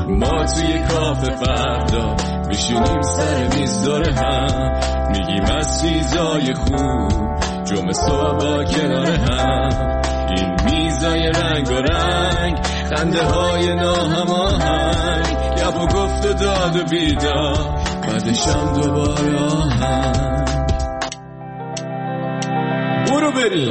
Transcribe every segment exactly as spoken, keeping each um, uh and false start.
ما توی کافه فردا میشینیم سر میز دور هم، میگیم از چیزای خوب جمعه صبح با کنار هم. این میزای رنگ و رنگ، خنده های ناهماهنگ، گپ و گفت و داد و بیدار، بعدشم دوباره آهنگ. برو بریم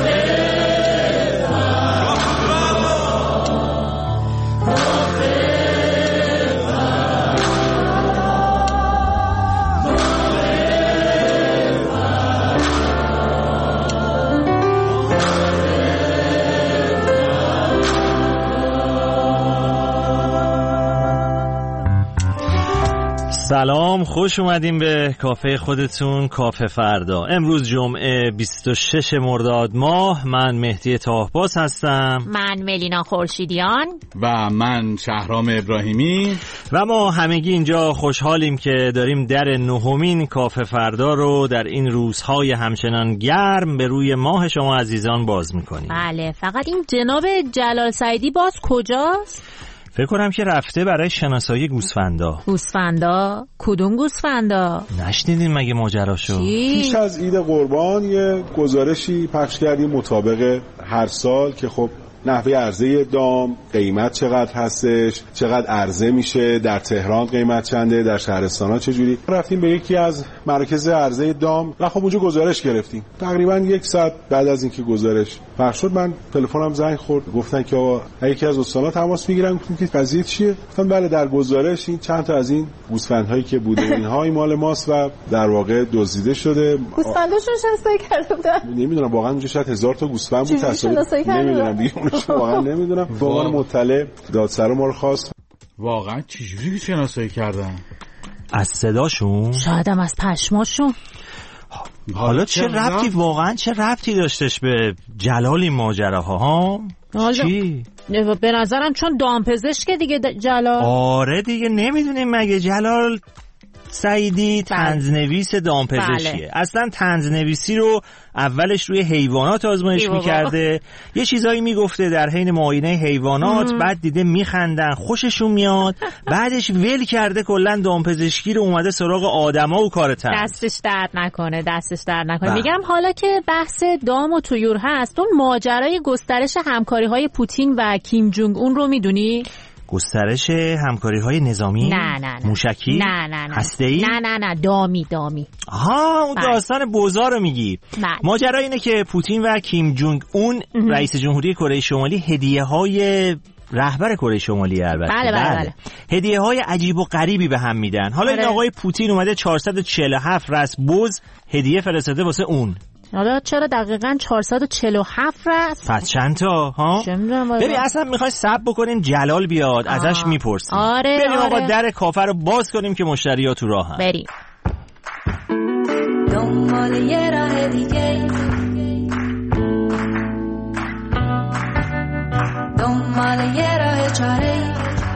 سلام، خوش اومدیم به کافه خودتون، کافه فردا. امروز جمعه بیست و شش مرداد ماه. من مهدی طاهباز هستم، من ملینا خورشیدیان و من شهرام ابراهیمی و ما همگی اینجا خوشحالیم که داریم در نهمین کافه فردا رو در این روزهای همچنان گرم به روی ماه شما عزیزان باز میکنیم. بله، فقط این جناب جلال سعیدی باز کجاست؟ فکر کنم که رفته برای شناسایی گوسفندا. گوسفندا؟ کدوم گوسفندا؟ نشنیدین مگه ماجراشو؟ پیش از عید قربان یه گزارشی پخش کردیم مطابق هر سال که خب نحوه عرضه دام، قیمت چقدر هستش، چقدر عرضه میشه، در تهران قیمت چنده، در شهرستان‌ها چجوری. رفتیم به یکی از مراکز عرضه دام و خب اونجا گزارش گرفتیم. تقریبا یک ساعت بعد از اینکه گزارش پخش شد من تلفنم زنگ خورد، گفتن که آقا یکی از استانا تماس میگیرن. گفتم که قضیه چیه؟ گفتم بله در گزارش این چند تا از این گوسفندهایی که بوده اینها این مال ماست و در واقع دزدیده شده. گوسفنداشون شناسایی کرده بودن. نمیدونم واقعا اونجا شاید هزار تا گوسفند بود تصادف. نمیدونم دیگه واقعا نمیدونم. واقعا مطلع دادسرا ما رو خواست. واقعا چجوری شناسایی کردن؟ از صداشون؟ شاید هم از پشماشون. حالا چه ربطی واقعا چه ربطی داشتش به جلال این ماجراها ها؟ چی؟ به نظرم چون دامپزشکه دیگه جلال. آره دیگه، نمیدونیم مگه جلال سعیدی طنزنویس دامپزشکیه. بله. اصلا طنزنویسی رو اولش روی حیوانات آزمایش میکرده، یه چیزایی میگفته در حین معاینه حیوانات، بعد دیده میخندن خوششون میاد، بعدش ول کرده کلا دامپزشکی رو، اومده سراغ آدما و کار طنز. دستش درد نکنه، دستش درد نکنه. میگم حالا که بحث دام و طیور هست، اون ماجرای گسترش همکاری‌های پوتین و کیم جونگ اون رو میدونی؟ گسترش همکاری‌های نظامی؟ نه نه نه. موشکی؟ نه نه نه. هسته‌ای؟ نه نه نه دامی دامی. آها، اون داستان بوزا رو میگی. ماجرا اینه که پوتین و کیم جونگ اون رئیس جمهوری کره شمالی هدیه‌های رهبر کره شمالی البته بله بله, بله. هدیه‌های عجیب و غریبی به هم میدن. حالا این آقای پوتین اومده چهارصد و چهل و هفت رس بز هدیه فرستاده واسه اون. حالا چرا دقیقاً چهارصد و چهل و هفت رس؟ پس چند تا ها؟ ببین اصلا میخوای صبر بکنیم جلال بیاد آه. ازش میپرسیم. آره بریم آره. آقا در کافه رو باز کنیم که مشتری‌ها تو راهن. بریم. دنبال یه راه دیگه، دنبال یه راه چاره،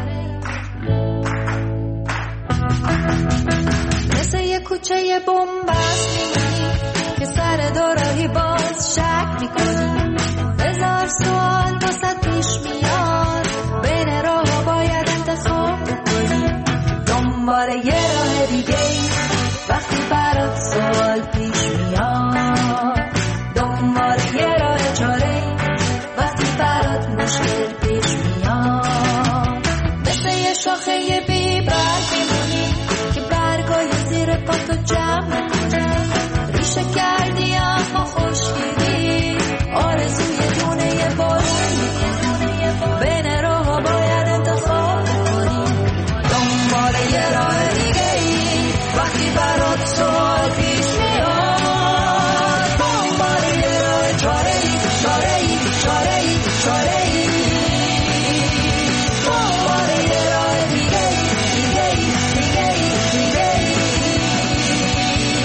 مثل یه کوچه یه بومبست میمونی که سر دوراهی باز شک میکنی، هزار سوال واسه پیش میاد، بین راه باید انتخاب بکنی، دنبال یه راه دیگه وقتی برات سوال پیش میاد، دنبال یه راه چاره وقتی برات مشکل پیش میاد، مثل یه شاخه یه بی برگ میمونی که برگای زیر پاتو جمع میکنی، ریشه کردی اما خوشگیری، آرزوی دونه یه بارون میکنی، بین راه ها باید انتخاب کنی، دنبال یه راه دیگه ای وقتی برات سوال پیش میاد، دنبال یه راه چاره ای چاره ای چاره ای چاره ای، دنبال یه راه دیگه ای دیگه ای دیگه ای دیگه ای.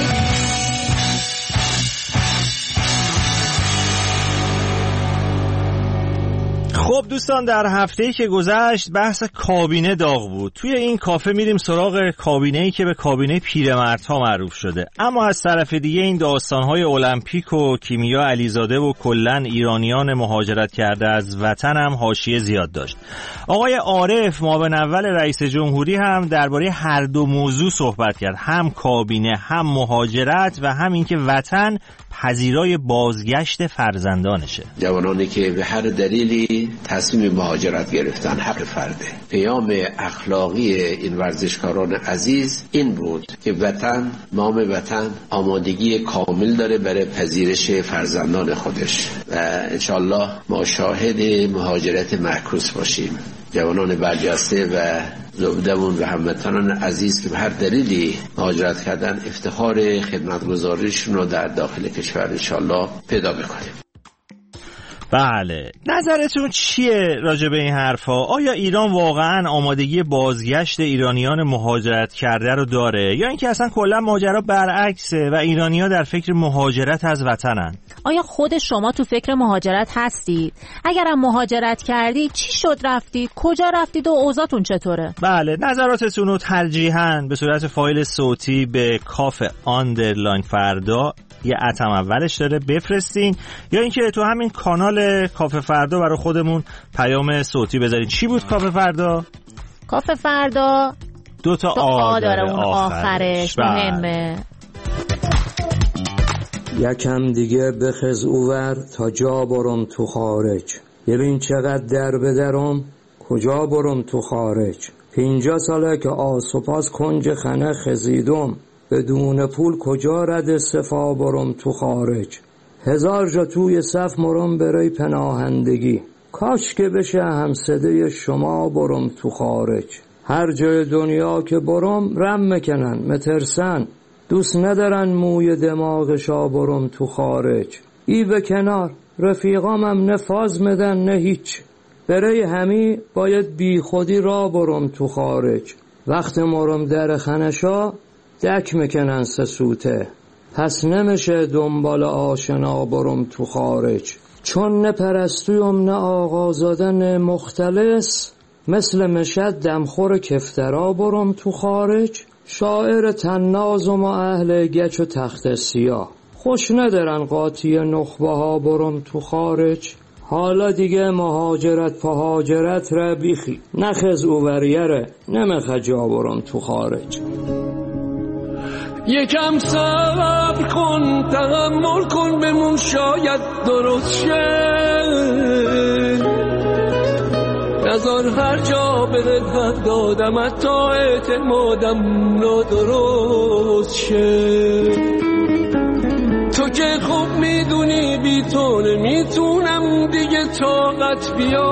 دوستان، در هفته‌ای که گذشت بحث کابینه داغ بود. توی این کافه میریم سراغ کابینه‌ای که به کابینه پیرمردها معروف شده، اما از طرف دیگه این داستان‌های المپیک و کیمیا علیزاده و کلاً ایرانیان مهاجرت کرده از وطن هم حاشیه زیاد داشت. آقای عارف معاون اول رئیس جمهوری هم درباره هر دو موضوع صحبت کرد، هم کابینه، هم مهاجرت و هم اینکه وطن پذیرای بازگشت فرزندانشه. جوانانی که به هر دلیلی تصمیم مهاجرت گرفتن حق فرده. پیام اخلاقی این ورزشکاران عزیز این بود که وطن، نام وطن آمادگی کامل داره برای پذیرش فرزندان خودش و انشالله ما شاهد مهاجرت معکوس باشیم. جوانان برجسته و زبدمون و هموطنان عزیز که به هر دلیلی مهاجرت کردن افتخار خدمتگزاریشون رو در داخل کشور انشالله پیدا بکنیم. بله، نظرتون چیه راجع به این حرفا؟ آیا ایران واقعا آمادگی بازگشت ایرانیان مهاجرت کرده رو داره یا اینکه اصلا کلا ماجرا برعکسه و ایرانی‌ها در فکر مهاجرت از وطنن؟ آیا خود شما تو فکر مهاجرت هستید؟ اگرم مهاجرت کردی چی شد رفتید؟ کجا رفتید و اوضاعتون چطوره؟ بله، نظراتتون رو ترجیحاً به صورت فایل صوتی به کاف آندرلاین فردا یه اتم اولش داره بفرستین، یا اینکه تو همین کانال کاف فردا برای خودمون پیام صوتی بذارین. چی بود کاف فردا؟ کاف فردا دو تا آ داره اون آخرش, آخرش. مهمه. یکم دیگه بخز اوور تا جا برم تو خارج، ببین چقدر در بدرم کجا برم تو خارج. پینجا ساله که آس و پاس کنج خنه خزیدم، بدون پول کجا رد صفا برم تو خارج. هزار جا توی صف مرم برای پناهندگی، کاش که بشه هم صدای شما برم تو خارج. هر جای دنیا که برم رم میکنن مترسن، دوست ندارن موی دماغشا برم تو خارج. ای به کنار رفیقامم نفاز مدن نه هیچ، برای همی باید بی خودی را برم تو خارج. وقت مرم در خنشا دک میکنن سسوته، پس نمیشه دنبال آشنا برم تو خارج. چون نه پرستویم نه آقازادن مختلس، مثل مشد دمخور کفترا برم تو خارج. شاعر تنازم و اهل گچ و تخت سیاه، خوش ندارن قاطی نخبه ها برم تو خارج. حالا دیگه مهاجرت پهاجرت را بیخی، نخز اووریره نمیخه جا برم تو خارج. یکم صبر کن، تحمل کن، بمون شاید درست شه. نظر هر جا به حق دادم حتی اعتمادم نادرست شه. تو که خوب میدونی بی تو نمیتونم دیگه طاقت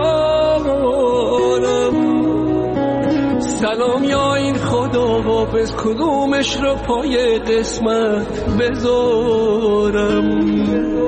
بیارم. سلام یا این خدا حافظ، کدومش رو پای قسمت بذارم.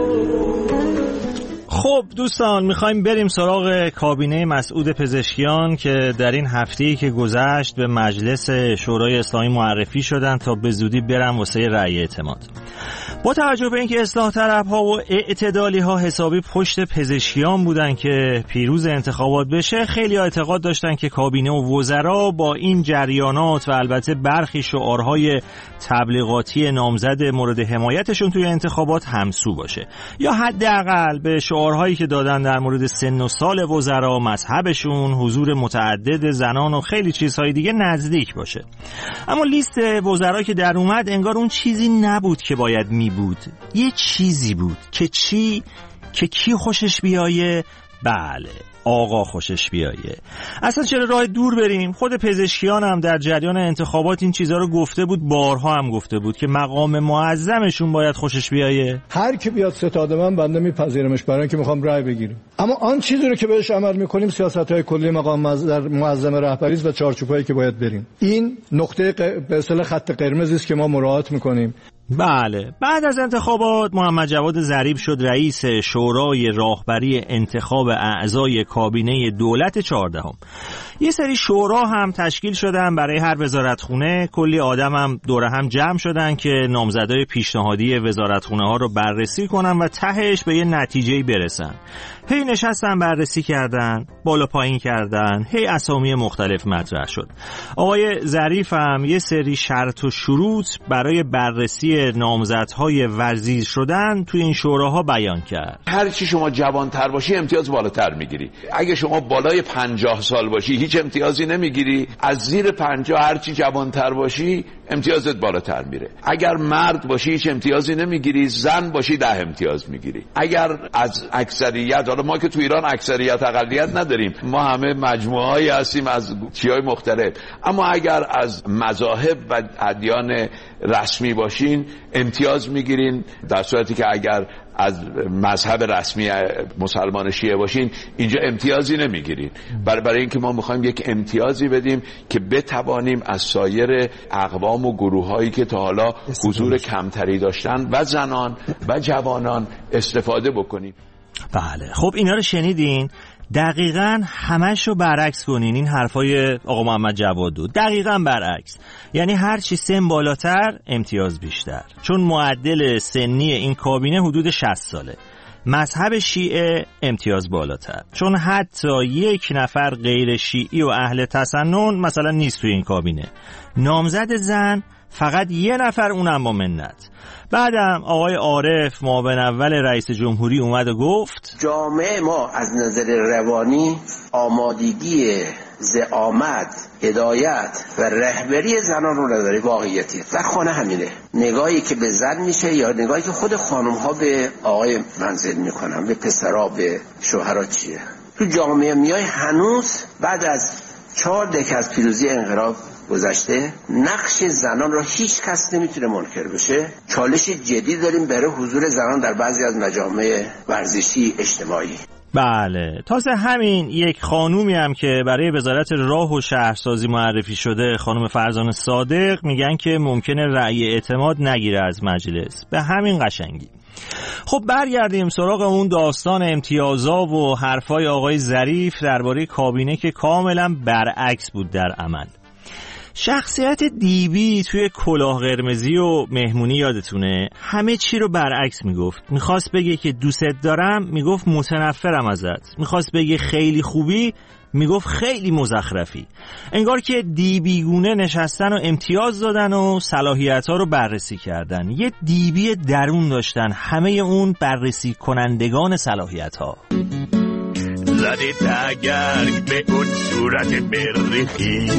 خب دوستان، میخوایم بریم سراغ کابینه مسعود پزشکیان که در این هفته‌ای که گذشت به مجلس شورای اسلامی معرفی شدن تا به زودی برن واسه رأی اعتماد. با توجه به اینکه اصلاح طلب‌ها و اعتدالی‌ها حسابی پشت پزشکیان بودن که پیروز انتخابات بشه، خیلی اعتقاد داشتن که کابینه و وزرا با این جریانات و البته برخی شعارهای تبلیغاتی نامزد مورد حمایتشون توی انتخابات همسو باشه، یا حداقل به شعارهایی که دادن در مورد سن و سال وزرا، مذهبشون، حضور متعدد زنان و خیلی چیزهای دیگه نزدیک باشه. اما لیست وزرا که در اومد انگار اون چیزی نبود که باید می بود. یه چیزی بود که چی؟ که کی خوشش بیایه؟ بله، آقا خوشش بیایه. اصلا چرا راه دور بریم؟ خود پزشکیان هم در جریان انتخابات این چیزها رو گفته بود، بارها هم گفته بود که مقام معظمشون باید خوشش بیایه. هر کی بیاد ستاد من بنده میپذیرمش، برای اینکه میخوام رأی بگیرم. اما آن چیزی رو که بهش عمل میکنیم سیاست‌های کلی مقام معظم رهبری است و چارچوبایی که باید بریم. این نقطه ق... به اصطلاح خط قرمزی است که ما مراعات میکنیم. بله، بعد از انتخابات محمد جواد ظریف شد رئیس شورای راهبری انتخاب اعضای کابینه دولت چهاردهم. یه سری شورا هم تشکیل شدن برای هر وزارتخونه، کلی آدم هم دوره هم جمع شدن که نامزدای پیشنهادی وزارتخونه ها رو بررسی کنن و تهش به یه نتیجه‌ای برسن. هی نشستن بررسی کردن، بالا پایین کردن، هی اسامی مختلف مطرح شد. آقای ظریف هم یه سری شرط و شروط برای بررسی نامزدهای ورزی شدن توی این شوراها بیان کرد. هر چی شما جوان‌تر باشی امتیاز بالاتر میگیری. اگه شما بالای پنجاه سال باشی هیچ امتیازی نمیگیری. از زیر پنجاه هر چی جوان‌تر باشی امتیازت بالاتر میره. اگر مرد باشی هیچ امتیازی نمیگیری، زن باشی ده امتیاز میگیری. اگر از اکثریت، حالا ما که تو ایران اکثریت اقلیت نداریم، ما همه مجموعه‌ای هستیم از چیزهای مختلف، اما اگر از مذاهب و ادیان رسمی باشین امتیاز میگیرین، در صورتی که اگر از مذهب رسمی مسلمان شیعه باشین اینجا امتیازی نمیگیرین. برای برای اینکه ما میخوایم یک امتیازی بدیم که بتوانیم از سایر اقوام و گروهایی که تا حالا حضور کمتری داشتن و زنان و جوانان استفاده بکنیم. بله، خب اینا رو شنیدین. دقیقاً همش رو برعکس کنین این حرفای آقا محمد جوادو. دقیقاً برعکس، یعنی هر چی سن بالاتر امتیاز بیشتر، چون معدل سنی این کابینه حدود شصت ساله. مذهب شیعه امتیاز بالاتر، چون حتی یک نفر غیر شیعی و اهل تسنن مثلا نیست توی این کابینه. نامزد زن فقط یه نفر، اونم با منت. بعدم آقای عارف معاون اول رئیس جمهوری اومد و گفت جامعه ما از نظر روانی آمادگی زعامت، هدایت و رهبری زنان رو نداره. واقعیتی در خانه همینه. نگاهی که به زن میشه یا نگاهی که خود خانم ها به آقای منزل میکنن، به پسرها، به شوهرها چیه؟ تو جامعه میای هنوز بعد از چهار دهه از پیروزی انقلاب گذشته نقش زنان را هیچ کس نمیتونه منکر بشه. چالش جدی داریم برای حضور زنان در بعضی از مجامع ورزشی اجتماعی. بله، تازه همین یک خانومی هم که برای وزارت راه و شهرسازی معرفی شده، خانم فرزانه صادق، میگن که ممکنه رأی اعتماد نگیره از مجلس. به همین قشنگی. خب برگردیم سراغ اون داستان امتیازا و حرفای آقای ظریف درباره کابینه که کاملا برعکس بود در عمل. شخصیت دیبی توی کلاه قرمزی و مهمونی یادتونه همه چی رو برعکس میگفت. میخواست بگه که دوست دارم، میگفت متنفرم ازت. میخواست بگه خیلی خوبی، میگفت خیلی مزخرفی. انگار که دیبیگونه نشستن و امتیاز دادن و صلاحیت‌ها رو بررسی کردن. یه دیبی درون داشتن همه اون بررسی کنندگان صلاحیت‌ها. زده تگرگ به اون صورت مریخی،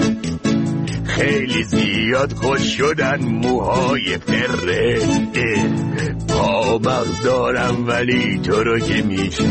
خیلی زیاد خوش شدن موهای پره. پا مغز دارم ولی تو رو که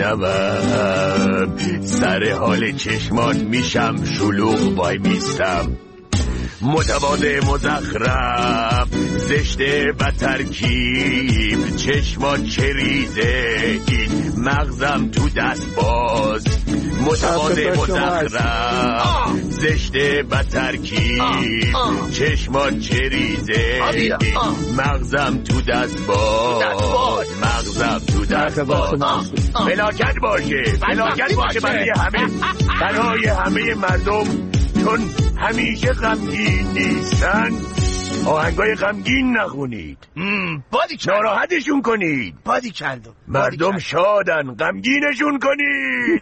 میشنوم، سر حال چشمات میشم شلوغ وای میستم. متواضع مزخرف زشته و ترکیب، چشمات چریزه این مغزم تو دست باز. متواضع مزخرف زشته و ترکیب، چشمات چریزه این مغزم تو دست باز. مغزم تو دست باز. فلاکت باشه، فلاکت باشه برای همه، برای همه مردم، چون همیشه غمگین نیستن. آهنگای غمگین نخونید، بادی ناراحتشون کنید. بادی کردم مردم شادن، غمگینشون کنید.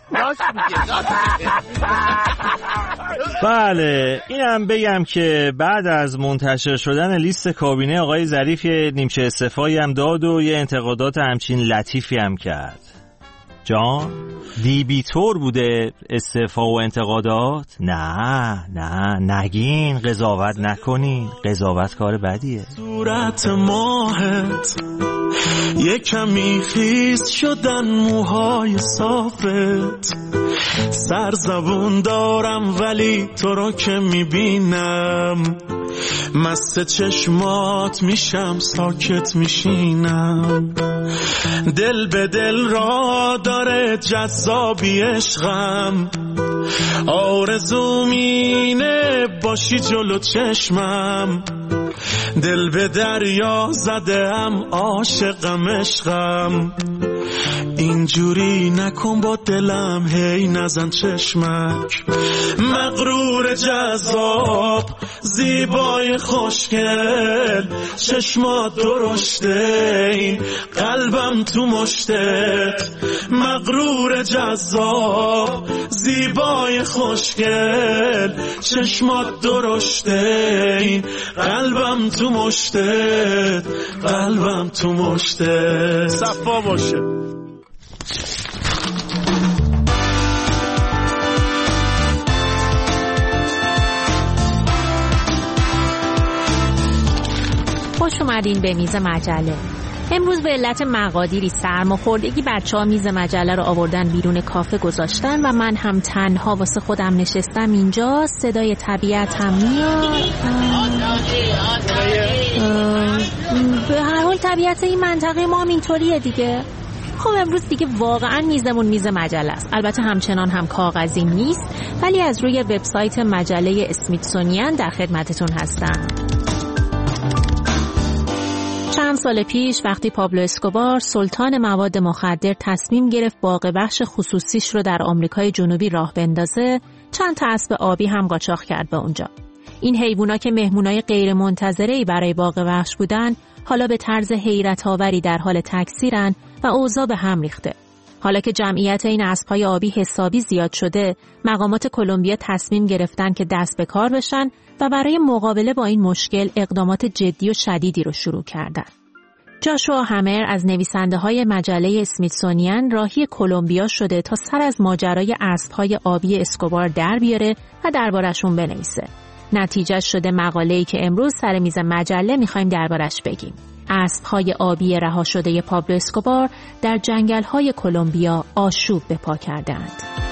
بله، اینم بگم که بعد از منتشر شدن لیست کابینه آقای ظریف نیمچه استعفایی هم داد و یه انتقادات همچین لطیفی هم کرد. جان دیبی طور بوده استعفا و انتقادات؟ نه نه نگین، قضاوت نکنین، قضاوت کار بدیه. صورت ماهت یک کمی خیس شدن موهای صافت، سرزبون دارم ولی تو رو که میبینم مست چشمات میشم ساکت میشینم. دل به دل را داره جذابی عشقم، آرزوم اینه باشی جلو چشمم. دل به دریا زدم عاشقم عشقم، اینجوری نکن با دلم، هی نزن چشمک. مغرور جذاب زیبای خوشگل، چشمات درشته این قلبم تو مشتت. مغرور جذاب زیبای خوشگل، چشمات درشته این قلبم تو مشتت. قلبم تو مشتت. صفا باشه. خوش اومدین به میز مجله. امروز به علت مقادیری سرماخوردگی بچه‌ها میز مجله رو آوردن بیرون کافه گذاشتن و من هم تنها واسه خودم نشستم اینجا. صدای طبیعت هم میاد. به هر حال طبیعت این منطقه ما هم اینطوریه دیگه. خب امروز دیگه واقعا میزمون میز مجله است. البته همچنان هم کاغذی نیست، ولی از روی وبسایت مجله اسمیتسونیان در خدمتتون هستم. چند سال پیش وقتی پابلو اسکوبار سلطان مواد مخدر تصمیم گرفت باغ وحش خصوصیش رو در آمریکای جنوبی راه بندازه، چند تا اسب آبی هم قاچاق کرد به اونجا. این حیوونا که مهمونای غیر منتظره‌ای برای باغ وحش بودن، حالا به طرز حیرت‌آوری در حال تکثیرن و اوضاع به هم ریخته. حالا که جمعیت این اسب‌های آبی حسابی زیاد شده، مقامات کلمبیا تصمیم گرفتن که دست به کار بشن و برای مقابله با این مشکل اقدامات جدی و شدیدی رو شروع کردن. جاشوا همر از نویسنده‌های مجله اسمیتسونیان راهی کلمبیا شده تا سر از ماجرای اسب‌های آبی اسکوبار در بیاره و دربارشون بنویسه. نتیجه شده مقاله‌ای که امروز سر میز مجله می‌خوایم دربارش بگیم. اسب‌های آبی رها شده پابلو اسکوبار در جنگل‌های کلمبیا آشوب به پا کردند.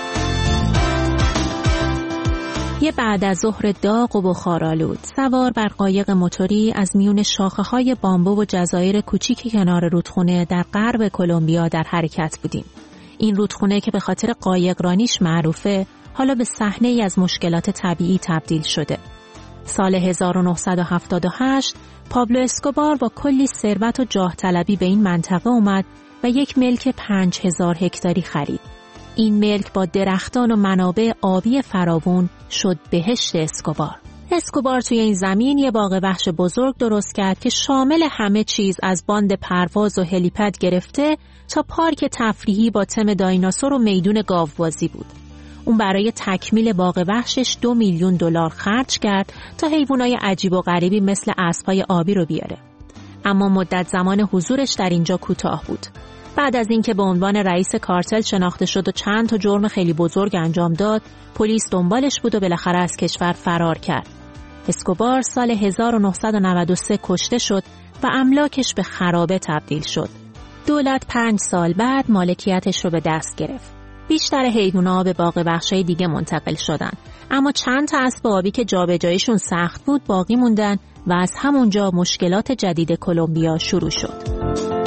یه بعد از ظهر داغ و بخارآلود سوار بر قایق موتوری از میون شاخه‌های بامبو و جزایر کوچیکی کنار رودخونه در غرب کلمبیا در حرکت بودیم. این رودخونه که به خاطر قایقرانیش معروفه، حالا به صحنه‌ای از مشکلات طبیعی تبدیل شده. سال هزار و نهصد و هفتاد و هشت پابلو اسکوبار با کلی ثروت و جاه طلبی به این منطقه اومد و یک ملک پنج هزار هکتاری خرید. این ملک با درختان و منابع آبی فراوون شد بهشت اسکوبار. اسکوبار توی این زمین یه باغ وحش بزرگ درست کرد که شامل همه چیز از باند پرواز و هلیپد گرفته تا پارک تفریحی با تم دایناسور و میدون گاوبازی بود. اون برای تکمیل باغ وحشش دو میلیون دلار خرج کرد تا حیوانای عجیب و غریبی مثل اسب‌های آبی رو بیاره. اما مدت زمان حضورش در اینجا کوتاه بود. بعد از اینکه به عنوان رئیس کارتل شناخته شد و چند تا جرم خیلی بزرگ انجام داد، پلیس دنبالش بود و بالاخره از کشور فرار کرد. اسکوبار سال هزار و نهصد و نود و سه کشته شد و املاکش به خرابه تبدیل شد. دولت پنج سال بعد مالکیتش رو به دست گرفت. بیشتر حیوانات به باغ وحشی دیگه منتقل شدن، اما چند تا اسب آبی که جابجاییشون سخت بود باقی موندن و از همونجا مشکلات جدید کلمبیا شروع شد.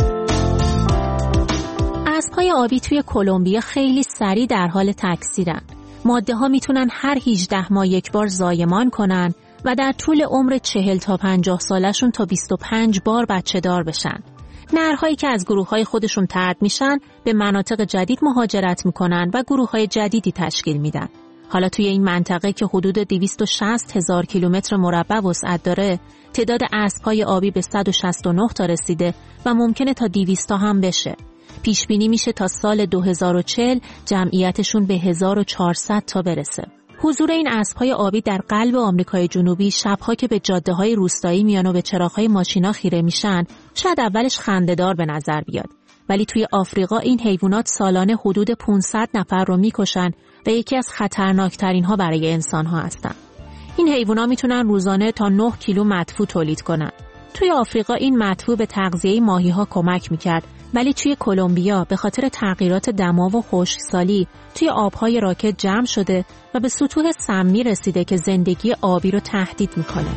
اسب‌های آبی توی کلمبیا خیلی سریع در حال تکثیرن. ماده‌ها میتونن هر هجده ماه یک بار زایمان کنن و در طول عمر چهل تا پنجاه سالشون تا بیست و پنج بار بچه دار بشن. نرهایی که از گروه‌های خودشون طرد میشن به مناطق جدید مهاجرت میکنن و گروه‌های جدیدی تشکیل میدن. حالا توی این منطقه که حدود دویست و شصت هزار کیلومتر مربع وسعت داره، تعداد اسب‌های آبی به صد و شصت و نه تا رسیده و ممکنه تا دویست تا هم بشه. پیش بینی میشه تا سال دو هزار و چهل جمعیتشون به هزار و چهارصد تا برسه. حضور این اسب‌های آبی در قلب آمریکای جنوبی، شب‌ها که به جاده‌های روستایی میان و به چراغ‌های ماشینا خیره میشن، شاید اولش خنده‌دار به نظر بیاد، ولی توی آفریقا این حیوانات سالانه حدود پانصد نفر رو میکشن و یکی از خطرناکترین‌ها برای انسان‌ها هستن. این حیوانات میتونن روزانه تا نه کیلو مدفوع تولید کنن. توی آفریقا این مدفوع به تغذیه ماهی‌ها کمک میکرد، ولی توی کلمبیا به خاطر تغییرات دما و خشکسالی توی آبهای راکد جمع شده و به سطوح سمی رسیده که زندگی آبی رو تهدید میکنه.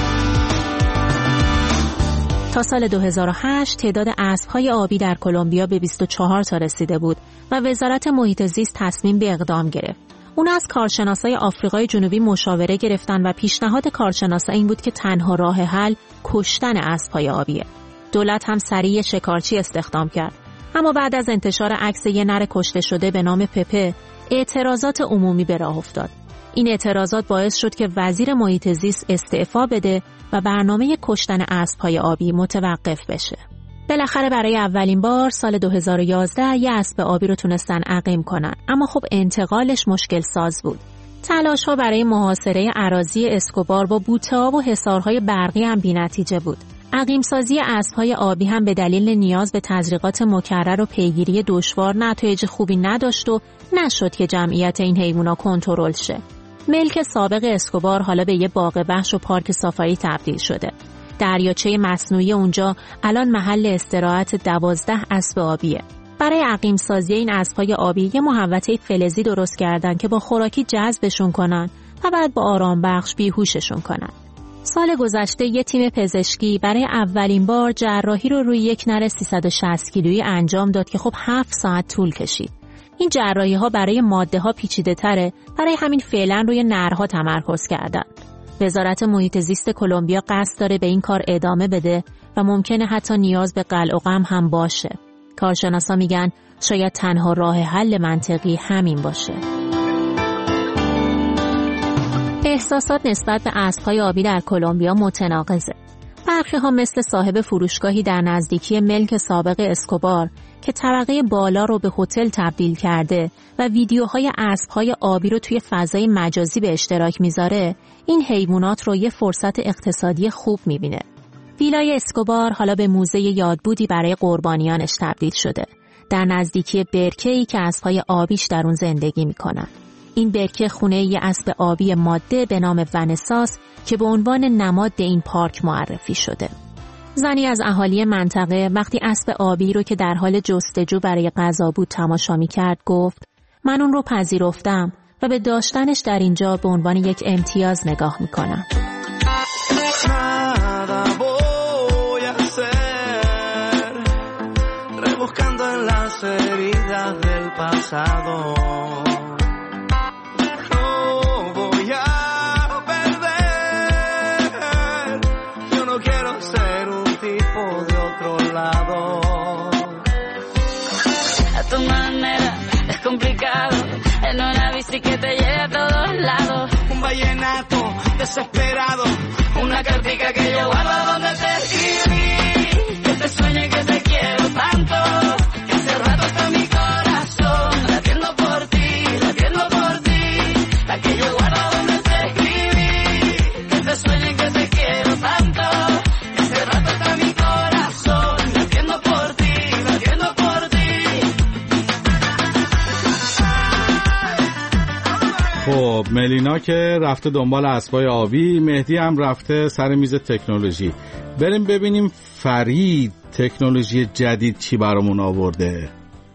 تا سال دو هزار و هشت تعداد اسب‌های آبی در کلمبیا به بیست و چهار تا رسیده بود و وزارت محیط زیست تصمیم به اقدام گرفت. اون از کارشناسای آفریقای جنوبی مشاوره گرفتن و پیشنهاد کارشناسا این بود که تنها راه حل کشتن اسب‌های آبیه. دولت هم سریع شکارچی استخدام کرد، اما بعد از انتشار عکس یه نر کشته شده به نام پپه، اعتراضات عمومی به راه افتاد. این اعتراضات باعث شد که وزیر محیط زیست استعفا بده و برنامه کشتن اسب‌های آبی متوقف بشه. بالاخره برای اولین بار سال دو هزار و یازده یه اسب آبی رو تونستن عقیم کنن، اما خب انتقالش مشکل ساز بود. تلاش‌ها برای محاصره اراضی اسکوبار با بوته‌ها و حصارهای برقی هم بی‌نتیجه بود. عقیم‌سازی اسب‌های آبی هم به دلیل نیاز به تزریقات مکرر و پیگیری دشوار نتایج خوبی نداشت و نشد که جمعیت این حیونا کنترل شه. ملک سابق اسکوبار حالا به یه باغ وحش و پارک سافاری تبدیل شده. دریاچه مصنوعی اونجا الان محل استراحت دوازده اسب آبیه. برای عقیم سازی این اسب‌های آبی یه محوطه فلزی درست کردن که با خوراکی جذبشون کنن و بعد با آرام بخش بیهوششون کنن. سال گذشته یه تیم پزشکی برای اولین بار جراحی رو روی یک نر سیصد و شصت کیلویی انجام داد که خب هفت ساعت طول کشید. این جراحی ها برای ماده ها پیچیده تره، برای همین فعلا روی نرها تمرکز کردن. وزارت محیط زیست کلمبیا قصد داره به این کار ادامه بده و ممکنه حتی نیاز به قلع و قم هم باشه. کارشناسا میگن شاید تنها راه حل منطقی همین باشه. احساسات نسبت به اسب‌های آبی در کلمبیا متناقضه. برخی ها مثل صاحب فروشگاهی در نزدیکی ملک سابق اسکوبار که طبقه بالا رو به هتل تبدیل کرده و ویدیوهای اسب‌های آبی رو توی فضای مجازی به اشتراک میذاره، این حیوانات رو یه فرصت اقتصادی خوب میبینه. ویلای اسکوبار حالا به موزه یادبودی برای قربانیانش تبدیل شده، در نزدیکی برکه‌ای که اسب‌های آبیش در اون زندگی میکنن. این برکه خونه یه اسب آبی ماده به نام ونساس که به عنوان نماد این پارک معرفی شده. زنی از اهالی منطقه وقتی اسب آبی رو که در حال جستجو برای غذا بود تماشا می‌کرد گفت من اون رو پذیرفتم و به داشتنش در اینجا به عنوان یک امتیاز نگاه می‌کنم. Que te lleve a todos lados, un vallenato desesperado, una cartica que yo guardo donde te escribí, que te sueñe que te quiero tanto, que hace rato está mi corazón latiendo por ti, latiendo por ti, la que yo guardo donde te escribí, que te sueñe que te quiero tanto, que hace rato está mi corazón latiendo por ti, latiendo por ti. خب ملینا که رفته دنبال اسبای آبی، مهدی هم رفته سر میز تکنولوژی. بریم ببینیم فرید تکنولوژی جدید چی برامون آورده.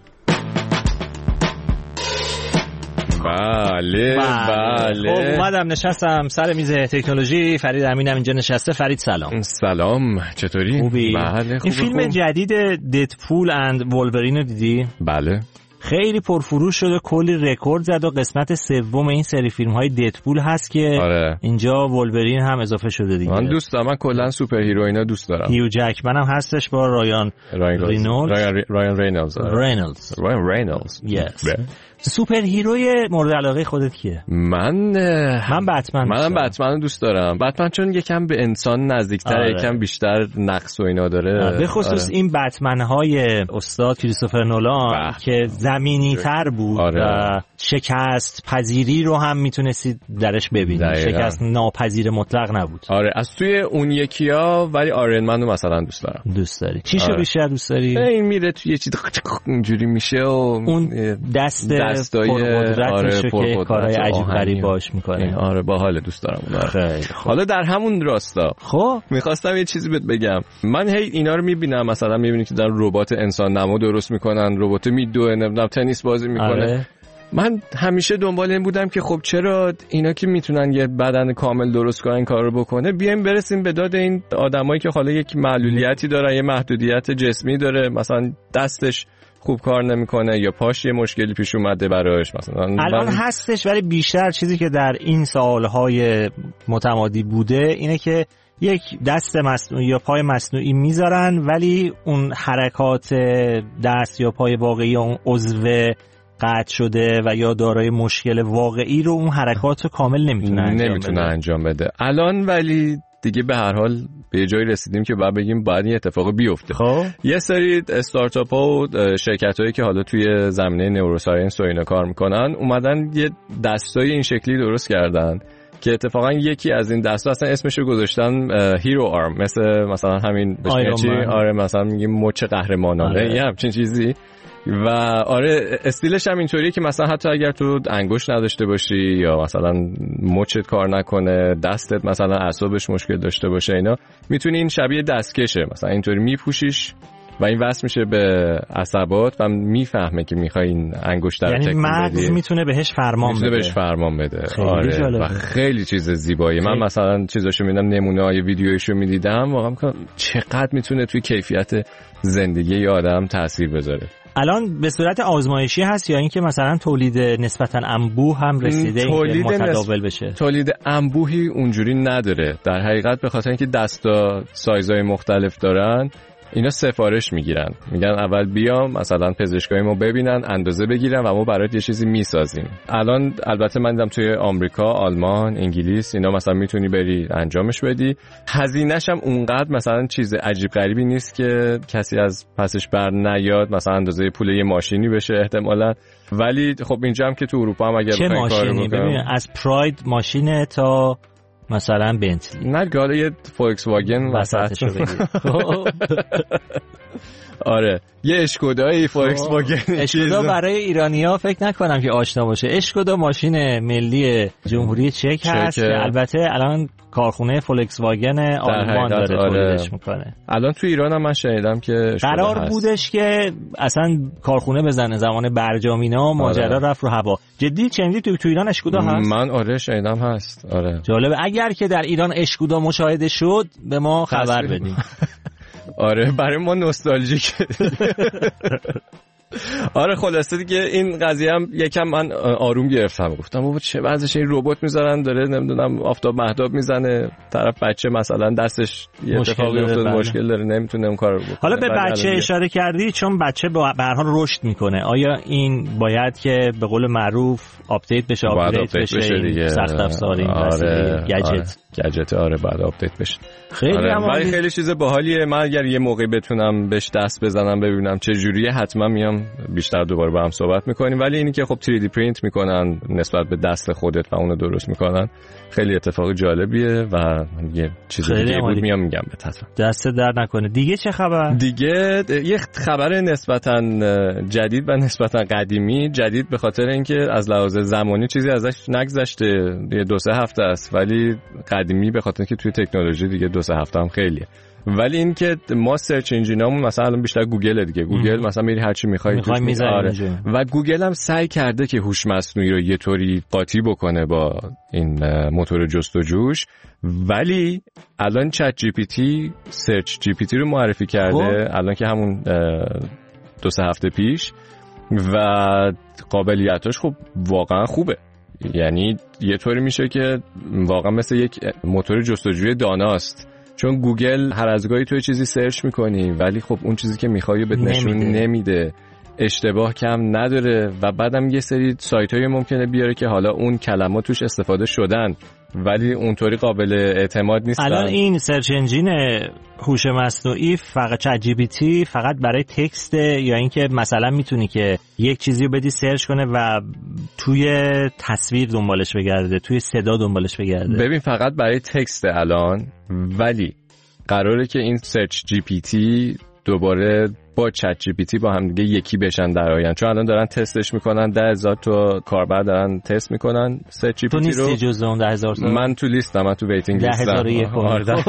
بله بله خب اومدم نشستم سر میز تکنولوژی. فرید امینم اینجا نشسته. فرید سلام. سلام، چطوری؟ خوبی؟ بله خوبه. این فیلم خوب. جدید ددپول اند وولورین رو دیدی؟ بله خیلی پرفروش شده، کلی رکورد زد و قسمت سوم این سری فیلم های ددپول هست که آره. اینجا وولورین هم اضافه شده دیگه. من دوست دارم، من کلا سوپر هیروینا دوست دارم. هیو جکمن هم هستش با رایان رینولدز. رایان رینولدز. رینولدز. رایان رینولدز. یس. سوپر هیروی مورد علاقه خودت کیه؟ من من بتمن. منم بتمن دوست دارم. بتمن چون یکم به انسان نزدیکتر، آره. یکم بیشتر نقص و اینا داره. به خصوص آره. این بتمن های استاد کریستوفر نولان بح. که زمینی تر بود، آره. و شکست پذیری رو هم میتونستید درش ببینید. شکست ناپذیر مطلق نبود. آره از توی اون یکی‌ها، ولی آیرن من رو مثلا دوست دارم. دوست داری؟ چیشو آره. بیشتر دوست داری؟ این میره توی یه چیز اینجوری میشه و اون دست دستای آره که کارهای عجیب غریب باش میکنه. آره باحال، دوست دارم اون. خیلی حالا در همون راستا خب میخواستم یه چیزی بهت بگم. من هی اینا رو میبینم، مثلا میبینی که در ربات انسان نما درست میکنن، ربات میدوه، نمیدونم تنیس بازی میکنه. آره. من همیشه دنبال این بودم که خب چرا اینا که میتونن یه بدن کامل درست کنن کار رو بکنه، بیایم برسیم به داد این آدمایی که حالا یک معلولیتی دارن، یه محدودیت جسمی داره، مثلا دستش خوب کار نمیکنه یا پاش یه مشکلی پیش اومده براش مثلا. الان من... هستش، ولی بیشتر چیزی که در این سالهای متمادی بوده اینه که یک دست مصنوعی یا پای مصنوعی میذارن، ولی اون حرکات دست یا پای واقعی یا اون عضو قطع شده و یا دارای مشکل واقعی رو اون حرکات رو کامل نمیتونه انجام نمیتونه بده. انجام بده الان. ولی دیگه به هر حال به جایی رسیدیم که باید بگیم باید این اتفاق بیفته. خب یه سری استارتاپ ها و شرکت هایی که حالا توی زمینه نوروساینس و اینا کار میکنن اومدن یه دستای این شکلی درست کردن که اتفاقا یکی از این دستا اصلا اسمش رو گذاشتن هیرو آرم، مثل مثلا همین چی آره مثلا میگیم مچ قهرمانانه آره. یه همچین چیزی. و آره استیلش هم اینطوریه که مثلا حتی اگر تو انگشت نداشته باشی یا مثلا مچت کار نکنه، دستت مثلا اعصابش مشکل داشته باشه، اینا میتونی این شبیه دستکشه مثلا اینطوری میپوشیش و این وصل میشه به عصبات و میفهمه که میخوای این انگشت رو یعنی تکون بدی. مغز میتونه بهش فرمان میتونه بده. بهش فرمان بده. خیلی آره جالبه. و خیلی چیز زیبایی. من مثلا چیزاشو میدم، نمونه‌های ویدیویشو میدیدم، واقعا میگم چقدر میتونه توی کیفیت زندگی یه آدم تاثیر بذاره. الان به صورت آزمایشی هست یا اینکه مثلا تولید نسبتاً انبوه هم رسیده این متداول بشه؟ تولید انبوهی اونجوری نداره در حقیقت، به خاطر اینکه دستا سایزهای مختلف دارن. اینا سفارش میگیرن، میگن اول بیام مثلا پزشکای ما ببینن، اندازه بگیرن و ما برات یه چیزی میسازیم. الان البته من دیدم توی آمریکا، آلمان، انگلیس اینا مثلا میتونی بری انجامش بدی. هزینه‌ش هم اونقدر مثلا چیز عجیب غریبی نیست که کسی از پسش بر نیاد، مثلا اندازه پول یه ماشینی بشه احتمالاً. ولی خب اینجا هم که تو اروپا هم اگر بخوایم کارو بکنیم، از پراید ماشینه تا مثلا بنتلی، نه حالا یه فولکس واگن وسطش رو بگیر. آره یه اشکودای فولکس واگن. اشکودا برای ایرانی‌ها فکر نکنم که آشنا باشه. اشکودا ماشین ملی جمهوری چک هست که البته الان کارخونه فولکس واگن آلمان داره تولیدش میکنه. الان تو ایران هم من شنیدم که قرار هست. بودش که اصلا کارخونه بزنه زمان برجامینا، ماجرا آره. رفت رو هوا. جدی چندی تو تو ایران اشکودا هست؟ من آره شنیدم هست. آره جالبه. اگر که در ایران اشکودا مشاهده شد به ما خبر بدین. آره برای ما نوستالژیک. آره خلاصه دیگه این قضیه هم یکم من آروم گرفتم، گفتم بابا چه وضعشه، این ربات میذارن داره نمیدونم آفتاب مهتاب میزنه، طرف بچه مثلا دستش یه اتفاقی افتاد مشکل داره نمیتونه اون کارو بکنه. حالا به بچه اشاره کردی، چون بچه به هر حال رشد میکنه، آیا این باید که به قول معروف آپدیت بشه، آپدیت بشه, بشه دیگه سخت افزار این آره گجت آره. گجت آره بعد آپدیت بشه. خیلی آره. هم ولی خیلی چیز باحالیه. من اگر یه موقعی بتونم بهش دست بزنم ببینم چه جوریه، حتما میام بیشتر دوباره با هم صحبت میکنیم. ولی اینی که خب تری دی پرینت میکنن نسبت به دست خودت و اونو درست میکنن خیلی اتفاق جالبیه و یه چیز دیگه بود میام میگم به حتما دست در نکنه. دیگه چه خبر؟ دیگه یه خبر نسبتا جدید و نسبتا قدیمی. جدید به خاطر اینکه از لحاظ زمانی چیزی ازش نگذشته، یه دو سه هفته است، ولی قدیمی به خاطر اینکه توی تکنولوژی دیگه دو سه هفته هم خیلیه. ولی این که ما سرچ انجینامون مثلا الان بیشتر گوگل دیگه، گوگل ام. مثلا میری هر چی می‌خوای آره. و گوگل هم سعی کرده که هوش مصنوعی رو یه طوری قاطی بکنه با این موتور جستجوش، ولی الان چت جی پی تی سرچ جی پی تی رو معرفی کرده خب. الان که همون دو سه هفته پیش و قابلیتاش خب واقعا خوبه. یعنی یه طوری میشه که واقعا مثل یک موتور جستجوی داناست، چون گوگل هر از گاهی توی چیزی سرچ میکنی ولی خب اون چیزی که میخوای بهت نشون نمیده، اشتباه کم نداره و بعدم یه سری سایت های ممکنه بیاره که حالا اون کلمات توش استفاده شدن ولی اونطوری قابل اعتماد نیستن. الان این سرچ انجین هوش مصنوعی فقط چت جی پی تی فقط برای تکست، یا اینکه مثلا میتونی که یک چیزی رو بدی سرچ کنه و توی تصویر دنبالش بگرده، توی صدا دنبالش بگرده؟ ببین فقط برای تکست الان، ولی قراره که این سرچ جی پی تی دوباره با چت جی پی تی با هم دیگه یکی بشن در آینده، چون الان دارن تستش میکنن، ده هزار تا کاربر دارن تست میکنن سرچ جی پی تی رو. تو نیستی جزو اون ده هزار تا؟ من تو لیستم، من تو ویتینگ لیستم. آره,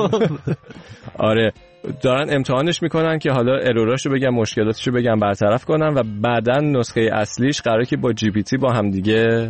آره دارن امتحانش میکنن که حالا اروراشو بگن، مشکلاتشو بگن، برطرف کنن و بعدن نسخه اصلیش قراره که با جی پی تی با هم دیگه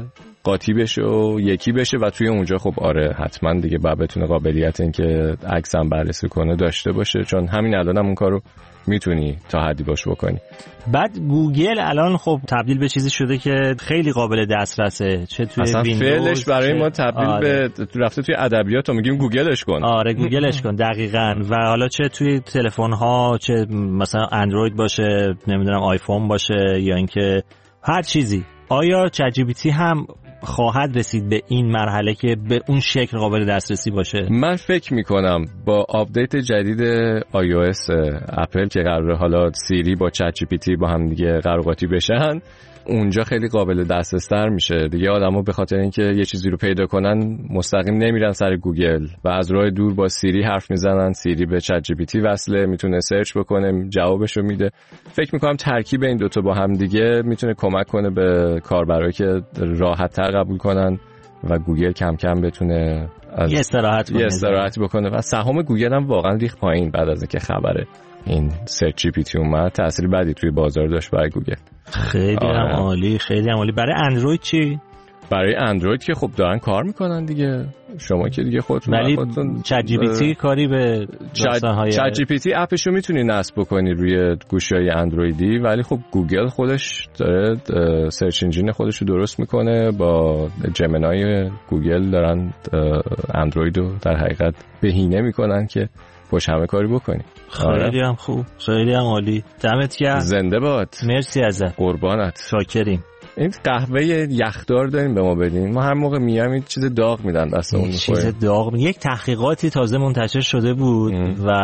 قاطی بشه و یکی بشه و توی اونجا خب آره حتما دیگه باید بتونه قابلیت این که عکس هم بررسی کنه داشته باشه، چون همین الان هم اون کارو میتونی تا حدی باش بکنی. بعد گوگل الان خب تبدیل به چیزی شده که خیلی قابل دسترسه، چه توی اصلا ویندوز فعلش برای ما تبدیل آره. به رفته توی ادبیات و میگیم گوگلش کن. آره گوگلش کن دقیقاً. و حالا چه توی تلفن ها، چه مثلا اندروید باشه، نمیدونم آیفون باشه، یا اینکه هر چیزی. آیا چت جی پی تی هم خواهد رسید به این مرحله که به اون شکل قابل دسترسی باشه؟ من فکر میکنم با آپدیت جدید آی او اس اپل که قراره حالا سیری با چت جی پی تی با هم دیگه قرار قاطی بشن، اونجا خیلی قابل دسترس‌تر میشه دیگه. آدم‌ها به خاطر اینکه یه چیزی رو پیدا کنن مستقیم نمیرن سر گوگل و از راه دور با سیری حرف میزنن، سیری به چت جی پی تی وصله، میتونه سرچ بکنه، جوابشو میده. فکر میکنم ترکیب این دوتا با هم دیگه میتونه کمک کنه به کاربرایی که راحت‌تر قبول کنن و گوگل کم کم بتونه یه استراحت یه استراحتی بکنه. و سهام گوگل هم واقعا ریخت پایین بعد از اینکه خبره این سرچ جی پی تی اومد، تأثیر بدی توی بازار داشت برای گوگل. خیلی آره. هم عالی، خیلی هم عالی. برای اندروید چی؟ برای اندروید که خب دارن کار میکنن دیگه، شما که دیگه خودتون ولی چت جی پی تی کاری به داستان‌های چت جی پی تی اپشو میتونی نصب بکنی روی گوشی‌های اندرویدی، ولی خب گوگل خودش داره سرچ انجین خودش رو درست میکنه، با جمنای گوگل دارن اندروید رو در حقیقت بهینه میکنن که باش همه کاری بکنی. خیلی هم خوب، خیلی هم عالی. دمت گرم. زنده باد. مرسی ازت. قربانت. شاکریم. این قهوه یخدار داریم به ما بدین، ما هر موقع میایم این چیز داغ میدن دستمون میخوره. چیز داغ. یک تحقیقاتی تازه منتشر شده بود ام. و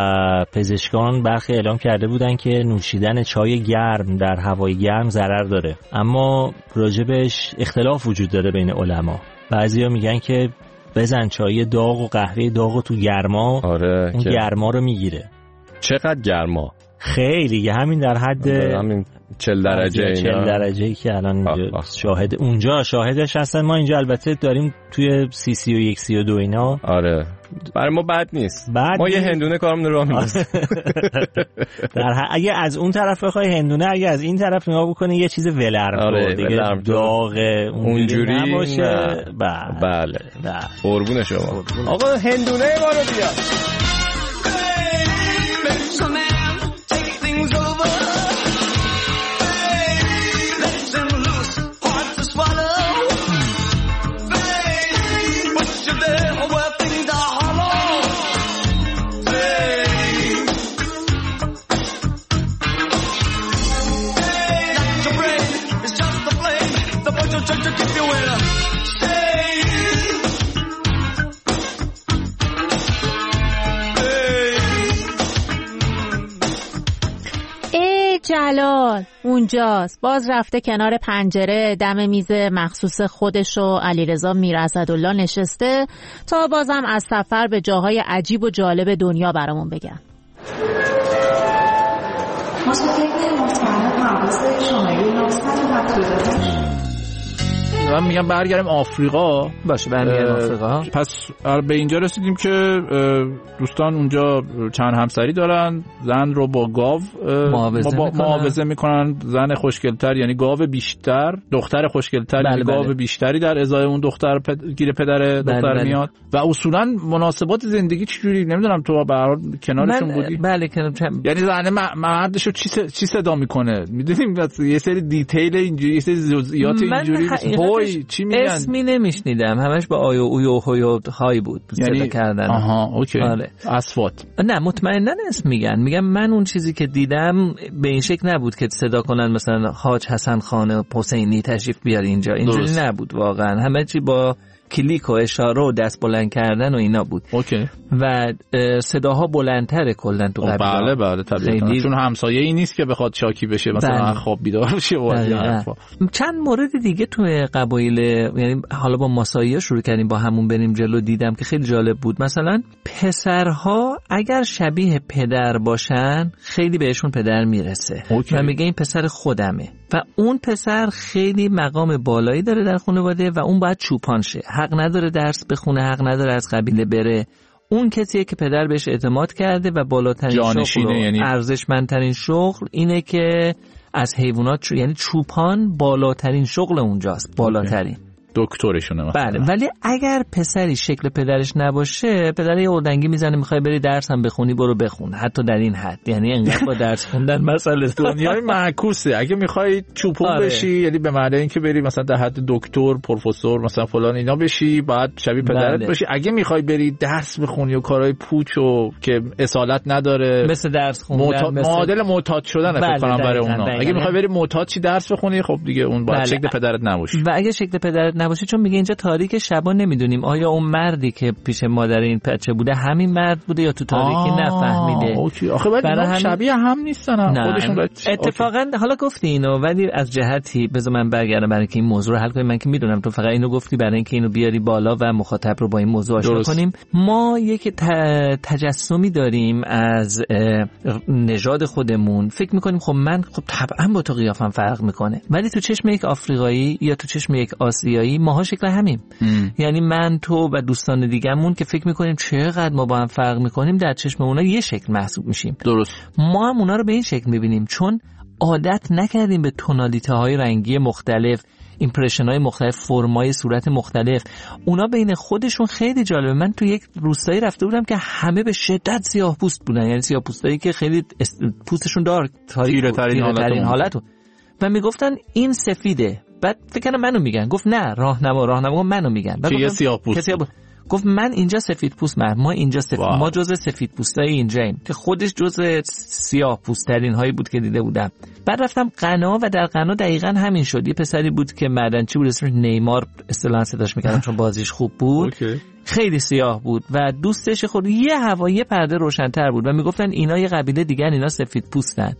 پزشکان برخی اعلام کرده بودن که نوشیدن چای گرم در هوای گرم ضرر داره، اما راجبش اختلاف وجود داره بین علما. بعضیا میگن که بزن چای داغ و قهوه داغ تو گرما، آره اون گرما رو میگیره. چقدر گرما؟ خیلی، همین در حد همین چهل درجه اینا، چهل درجه ای که الان شاهد اونجا شاهدش هستن. ما اینجا البته داریم توی سی سی و یک سی و دو اینا. آره برای ما بد نیست، بد ما نیست. یه هندونه کارمون رو راه میندازیم. در ح... اگه از اون طرف بخوای هندونه، اگه از این طرف نگاه بکنی یه چیز ولرم آره دیگه داغ اونجوری نباشه. نه. بله بله نه. قربون شما. آقا هندونه ما رو بیا. جلال اونجاست، باز رفته کنار پنجره دم میز مخصوص خودش و علیرضا میراسدالله نشسته تا بازم از سفر به جاهای عجیب و جالب دنیا برامون بگن. من میگم برگردیم آفریقا. باشه برگردیم آفریقا. پس به اینجا رسیدیم که دوستان اونجا چند همسری دارن، زن رو با گاو معاوضه میکنن. زن خوشگلتر یعنی گاو بیشتر، دختر خوشگلتر بله یعنی بله. گاو بیشتری در ازای اون دختر پد... گیر پدر دختر بله بله. میاد. و اصولا مناسبات زندگی چجوری؟ نمیدونم تو به هر حال کنارشون بودی؟ بله کنارم. یعنی زن مردشو چی س... چی صدا میکنه؟ میدونیم یه سری دیتیل اینجوری، یه سری جزئیات اینجوری هوی چی میگن؟ اسمی نمیشنیدم، همش با آیو اویو هویو های بود یعنی... صدا کردن. آها اوکی. آره. اصوات. نه مطمئنا اسم میگن. میگم من اون چیزی که دیدم به این شکل نبود که صدا کنن مثلا حاج حسن خان حسینی تشریف بیار اینجا، اینجوری نبود واقعا. همه چی با کلیک و اشاره و دست بلند کردن و اینا بود. اوکی. و صداها بلندتره کلا تو قبیله. بله بله طبیعتا خیلی... چون همسایه ای نیست که بخواد شاکی بشه مثلا بله. خواب بیدار بشه واسه. چند مورد دیگه تو قبایل، یعنی حالا با ماسایی شروع کردیم با همون بریم جلو، دیدم که خیلی جالب بود. مثلا پسرها اگر شبیه پدر باشن خیلی بهشون پدر میرسه. اوکی. و میگه این پسر خودمه و اون پسر خیلی مقام بالایی داره در خانواده و اون باید چوپان شه، حق نداره درس بخونه، حق نداره از قبیله بره. اون کسیه که پدر بهش اعتماد کرده و بالاترین شغل، یعنی ارزشمندترین شغل اینه که از حیوانات، یعنی چوپان بالاترین شغل اونجاست، بالاترین. دکترشونه مثلا. بله، ولی اگر پسری شکل پدرش نباشه، پدر یه اردنگی میزنه میخوای بری درس هم بخونی برو بخون، حتی در این حد، یعنی انقدر با درس خوندن مسئله دنیای معکوسه. اگه میخوای چوپون آره. بشی، یعنی به معنی اینکه بری مثلا در حد دکتر، پروفسور مثلا فلان اینا بشی، بعد شبیه پدرت باشی. اگه میخوای بری درس بخونی و کارهای پوچ و که اصالت نداره، مثل درس خوندن، موتا... مثل... معادل معتاد شدن فکر کنم برای اونا. اگه میخوای بری معتاد چی درس بخونی، خب دیگه اون باید شکل پدرت نباشه. و اگه شکل پدرت نباشه، چون میگه اینجا تاریک شبا نمیدونیم آیا اون مردی که پیش مادر این بچه بوده همین مرد بوده یا تو تاریکی نفهمیده. اوکی. آخه بعد هم... شبیه هم نیستن خودشون. باید... اتفاقا اوکی. حالا گفتی اینو، ولی از جهتی بذار من برگردم برای اینکه این موضوع رو حل کنیم. من که میدونم تو فقط اینو گفتی برای اینکه اینو بیاری بالا و مخاطب رو با این موضوع آشنا کنیم. ما یک تجسمی داریم از نژاد خودمون، فکر میکنیم خب من خب طبعا با تو قیافم فرق میکنه، ولی تو چشم یک آفریقایی یا تو چشم یک آسیایی ماها شکل همیم. ام. یعنی من تو و دوستان دیگه‌مون که فکر میکنیم چقدر ما با هم فرق میکنیم، در چشم اونا یه شکل محسوب میشیم. درست. ما هم اونا رو به این شکل میبینیم چون عادت نکردیم به تونالیته های رنگی مختلف، ایمپرشن های مختلف، فرمای صورت مختلف. اونا بین خودشون خیلی جالبه. من تو یک روستایی رفته بودم که همه به شدت سیاه پوست بودن، یعنی سیاه پوستایی که خیلی پوستشون دارک تیره ترین حالت, حالت و میگفتن این سفیده. بعد فکر کنم منو میگن، گفت نه راهنما راهنما منو میگن. بعد چه سیاه پوست؟ گفت من اینجا سفید پوست مرد، ما اینجا سفید واو. ما جزء سفید پوستای اینجاییم، که خودش جزء سیاه پوست‌ترین هایی بود که دیده بودم. بعد رفتم قنا و در قنا دقیقاً همین شد. یه پسری بود که معدنچی بود، اسمش نیمار اصطلاحاً صداش می‌کردن چون بازیش خوب بود. خیلی سیاه بود و دوستش خود یه هوایی پرده روشن‌تر بود و میگفتن اینا یه قبیله دیگه، اینا سفید پوستن.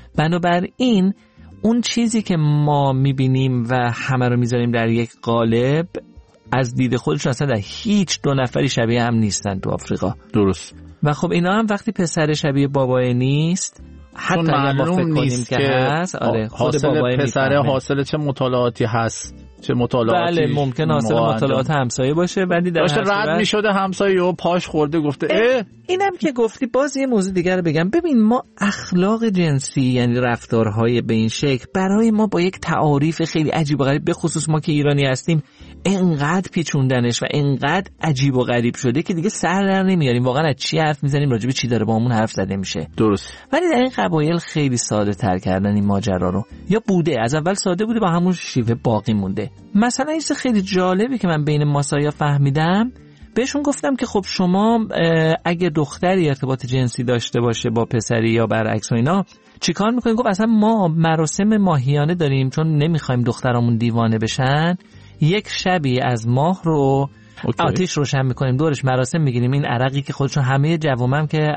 بنابراین اون چیزی که ما می‌بینیم و همه رو می‌ذاریم در یک قالب، از دید خودشون اصلا در هیچ دو نفری شبیه هم نیستن تو آفریقا. درست. و خب اینا هم وقتی پسر شبیه بابای نیست، حتی اگر ما فکر کنیم که هست، آره خود بابای پسر حاصل چه مطالعاتی هست، چه مطالعاتی. بله ممکن حاصل مطالعات همسایه باشه، ولی در داشته رد میشده همسایه و پاش خورده گفته اه. اینم که گفتی باز یه موضوع دیگر رو بگم. ببین ما اخلاق جنسی، یعنی رفتارهای به این شکل، برای ما با یک تعاریف خیلی عجیب و غریب، به خصوص ما که ایرانی هستیم، انقدر پیچوندنش و انقدر عجیب و غریب شده که دیگه سر در نمیاریم واقعا از چی حرف میزنیم، راجع به چی داره با همون حرف زده میشه. درست. ولی در این قبایل خیلی ساده تر کردن این ماجرا رو، یا بوده از اول ساده بوده با همون شیوه باقی مونده. مثلا این چیز خیلی جالبی که من بین ماسایا فهمیدم، بهشون گفتم که خب شما اگه دختری ارتباط جنسی داشته باشه با پسری یا برعکس و اینا چیکار میکنین؟ گفت اصلا ما مراسم ماهیانه داریم چون نمیخوایم دخترامون دیوانه بشن. یک شبی از ماه رو اوکی. آتیش روشن میکنیم، دورش مراسم میگیریم. این عرقی که خودشون همه جوامم که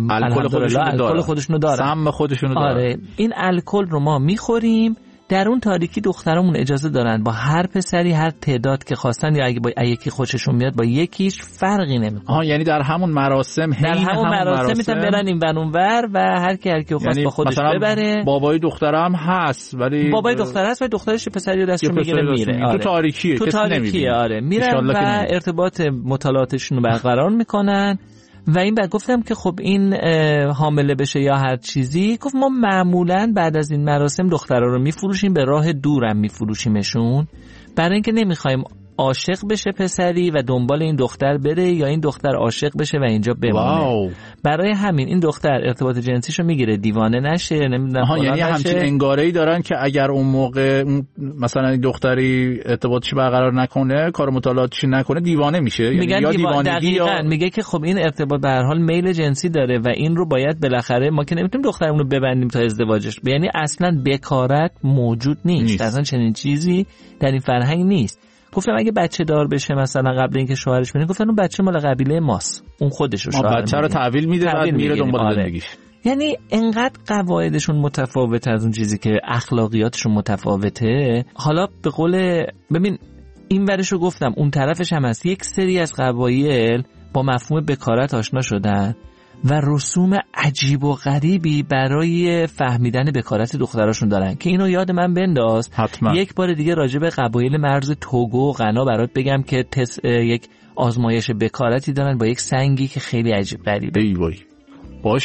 الکل خودشونو دارن، سم خودشونو دارن، آره این الکل رو ما میخوریم. در اون تاریکی دخترامون اجازه دارن با هر پسری هر تعداد که خواستن، یا اگه با یکی خوششون میاد با یکیش فرقی نمیکنه. آها یعنی در همون مراسم در همون, همون مراسم میتونن برن این ور اون ور و هر کی هر کی خواست یعنی با خودش ببره. بابای دخترم هست ولی بابای دختر هست و دخترش پسری دستش میگیره میره. آره. تو تاریکیه تو تاریکیه آره میرن و ارتباط مطالعاتشون رو برقرار میکنن. و این بعد گفتم که خب این حامله بشه یا هر چیزی، گفت ما معمولاً بعد از این مراسم دخترها رو میفروشیم، به راه دورم میفروشیمشون، برای اینکه نمیخوایم عاشق بشه پسری و دنبال این دختر بره یا این دختر عاشق بشه و اینجا بمونه. واو. برای همین این دختر ارتباط جنسیشو میگیره دیوانه نشه، نمیدونم یعنی همچین انگاره‌ای دارن که اگر اون موقع مثلا این دختری ارتباطش برقرار نکنه، کار مطالعاتش نکنه، دیوانه میشه. میگن یعنی یا دیوانگی یا میگه که خب این ارتباط به هر حال میل جنسی داره و این رو باید بالاخره، ما که نمیتونیم دخترمون رو ببندیم تا ازدواجش. یعنی اصلا بکارت موجود نیست, نیست. اصلا چنین چیزی در این فرهنگ نیست. گفتم اگه بچه دار بشه مثلا قبل اینکه شوهرش بره، گفتن اون بچه مال قبیله ماست، اون خودش رو شوهر بچه رو تحویل میده بعد میره دنبال آره. زندگیش. یعنی انقدر قواعدشون متفاوته از اون چیزی که اخلاقیاتشون متفاوته. حالا به قول ببین این ورش رو گفتم، اون طرفش هم هست. یک سری از قبایل با مفهوم بکارت آشنا شدن و رسوم عجیب و غریبی برای فهمیدن بکارت دختراشون دارن که اینو یاد من بنداز. حتما. یک بار دیگه راجع به قبایل مرز توگو و غنا برات بگم که تس یک آزمایش بکارتی دارن با یک سنگی که خیلی عجیب غریبه. ای وای. باشه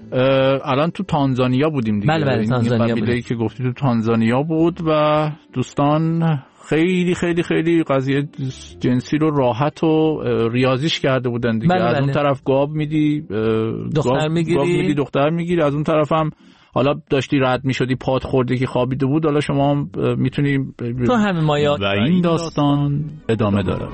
الان تو تانزانیا بودیم دیگه. بله بله تانزانیا بودیم که گفتی تو تانزانیا بود و دوستان خیلی خیلی خیلی قضیه جنسی رو راحت و ریاضیش کرده بودن دیگه. بله از بله. اون طرف گاب میدی دختر میگیری گاب میدی دختر میگیری، از اون طرف هم حالا داشتی رد میشدی پات خورده که خوابیده بود، حالا شما میتونی تو همین مایات. و این داستان ادامه داره.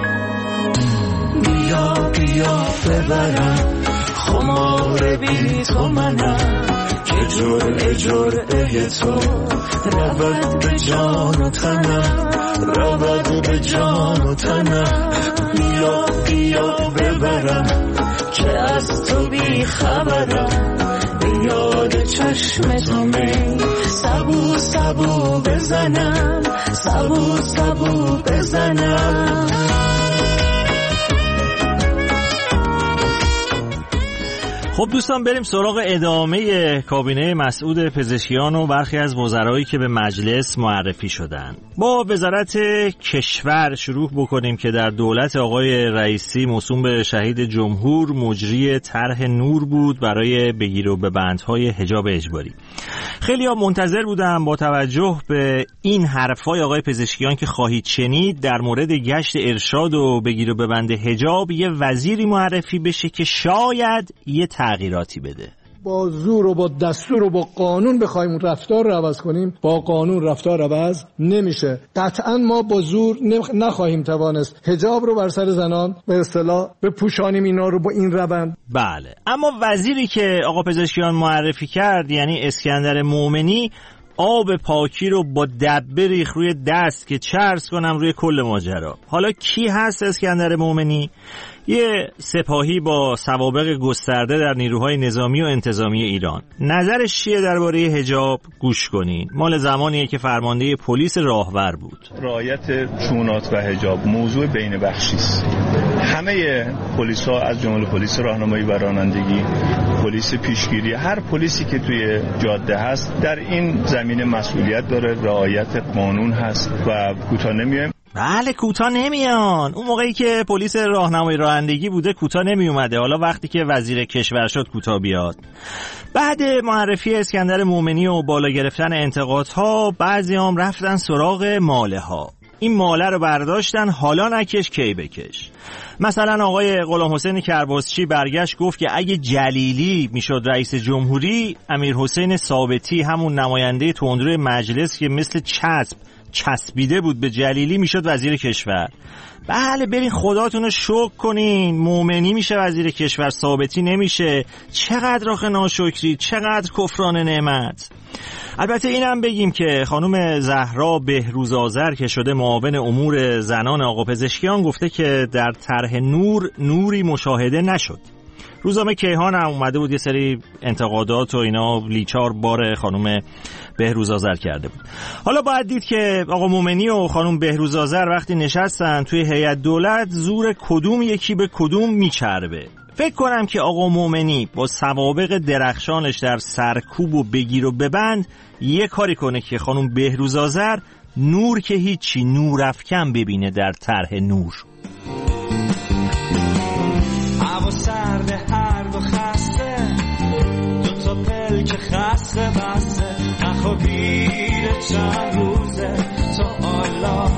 بیا بیا ببرم خمار بی تو منم که جرعه جرعه تو رود به جان و تنم، رود به جان و تنم. بیا بیا ببرم که از تو بی خبرم، به یاد چشم تو می سبو سبو بزنم، سبو سبو بزنم. خب دوستان بریم سراغ ادامه کابینه مسعود پزشکیان و برخی از وزرایی که به مجلس معرفی شدن. با وزارت کشور شروع بکنیم که در دولت آقای رئیسی موسوم به شهید جمهور مجری طرح نور بود برای بگیر و ببندهای حجاب اجباری. خیلی ها منتظر بودن با توجه به این حرفای آقای پزشکیان که خواهید شنید در مورد گشت ارشاد و بگیر و ببند حجاب یه وزیری معرفی بشه که شاید یه تغییراتی بده. با زور و با دستور و با قانون بخوایم رفتار رو عوض کنیم، با قانون رفتار عوض نمیشه. قطعا ما با زور نخواهیم توانست حجاب رو بر سر زنان به اصطلاح بپوشانیم اینا رو با این روند. بله، اما وزیری که آقا پزشکیان معرفی کرد یعنی اسکندر مومنی آب پاکی رو با دبه ریخ روی دست که چرس کنم روی کل ماجرا. حالا کی هست اسکندر مومنی؟ یه سپاهی با سوابق گسترده در نیروهای نظامی و انتظامی ایران. نظرش چیه درباره حجاب؟ گوش کنین. مال زمانیه که فرمانده پلیس راهور بود. رعایت چونات و حجاب موضوع بین بخشی است. همه پلیس‌ها از جمله پلیس راهنمایی و رانندگی، پلیس پیشگیری، هر پلیسی که توی جاده هست در این زمینه مسئولیت داره، رعایت قانون هست و کوتاه نمیایم. بله کوتاه نمیان. اون موقعی که پلیس راهنمایی رانندگی بوده کوتاه نمی اومده، حالا وقتی که وزیر کشور شد کوتاه بیاد. بعد معرفی اسکندر مومنی و بالا گرفتن انتقادها بعضی هم رفتن سراغ ماله ها. این ماله رو برداشتن حالا نکش کی بکش. مثلا آقای غلام حسین کرباسچی برگشت گفت که اگه جلیلی میشد رئیس جمهوری، امیر حسین ثابتی همون نماینده تندروی مجلس که مثل چسب چسبیده بود به جلیلی میشد وزیر کشور. بله برین خداتون رو شکر کنین، مومنی میشه وزیر کشور، ثابتی نمیشه. چقدر آخه ناشکری، چقدر کفران نعمت. البته اینم بگیم که خانم زهرا بهروز آذر که شده معاون امور زنان آقا پزشکیان گفته که در طرح نور نوری مشاهده نشد. روزنامه کیهان هم اومده بود یه سری انتقادات و اینا لیچار بار خانم بهروز آذر کرده بود. حالا باید دید که آقا مومنی و خانم بهروز آذر وقتی نشستن توی هیئت دولت زور کدوم یکی به کدوم میچربه. فکر کنم که آقا مومنی با سوابق درخشانش در سرکوب و بگیر و ببند یه کاری کنه که خانم بهروز آذر نور که هیچی نور افکن ببینه در طرح نور. هوا سرد هر دو خسته، دو تا پلک خسته بسته، نخوابیده چند روزه تا حالا.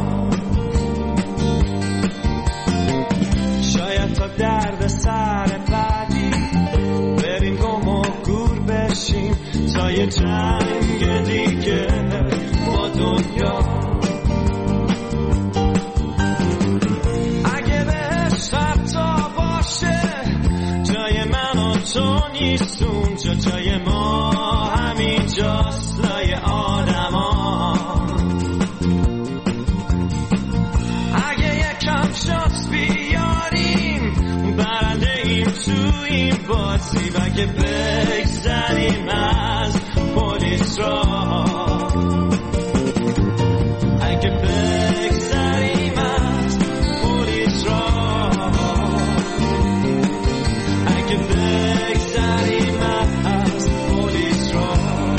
شاید تا درد سر بعدی بریم گم و گور بشیم تا یه جنگ دیگه با دنیا. تو نیست اونجا جای ما، همین جاست لای آدم ها. اگه یکم شانس بیاریم برنده ایم تو این بازی، و اگه بگذریم از پلیس را، اگه بگذریم از پلیس را، اگه بگذریم از پلیس را،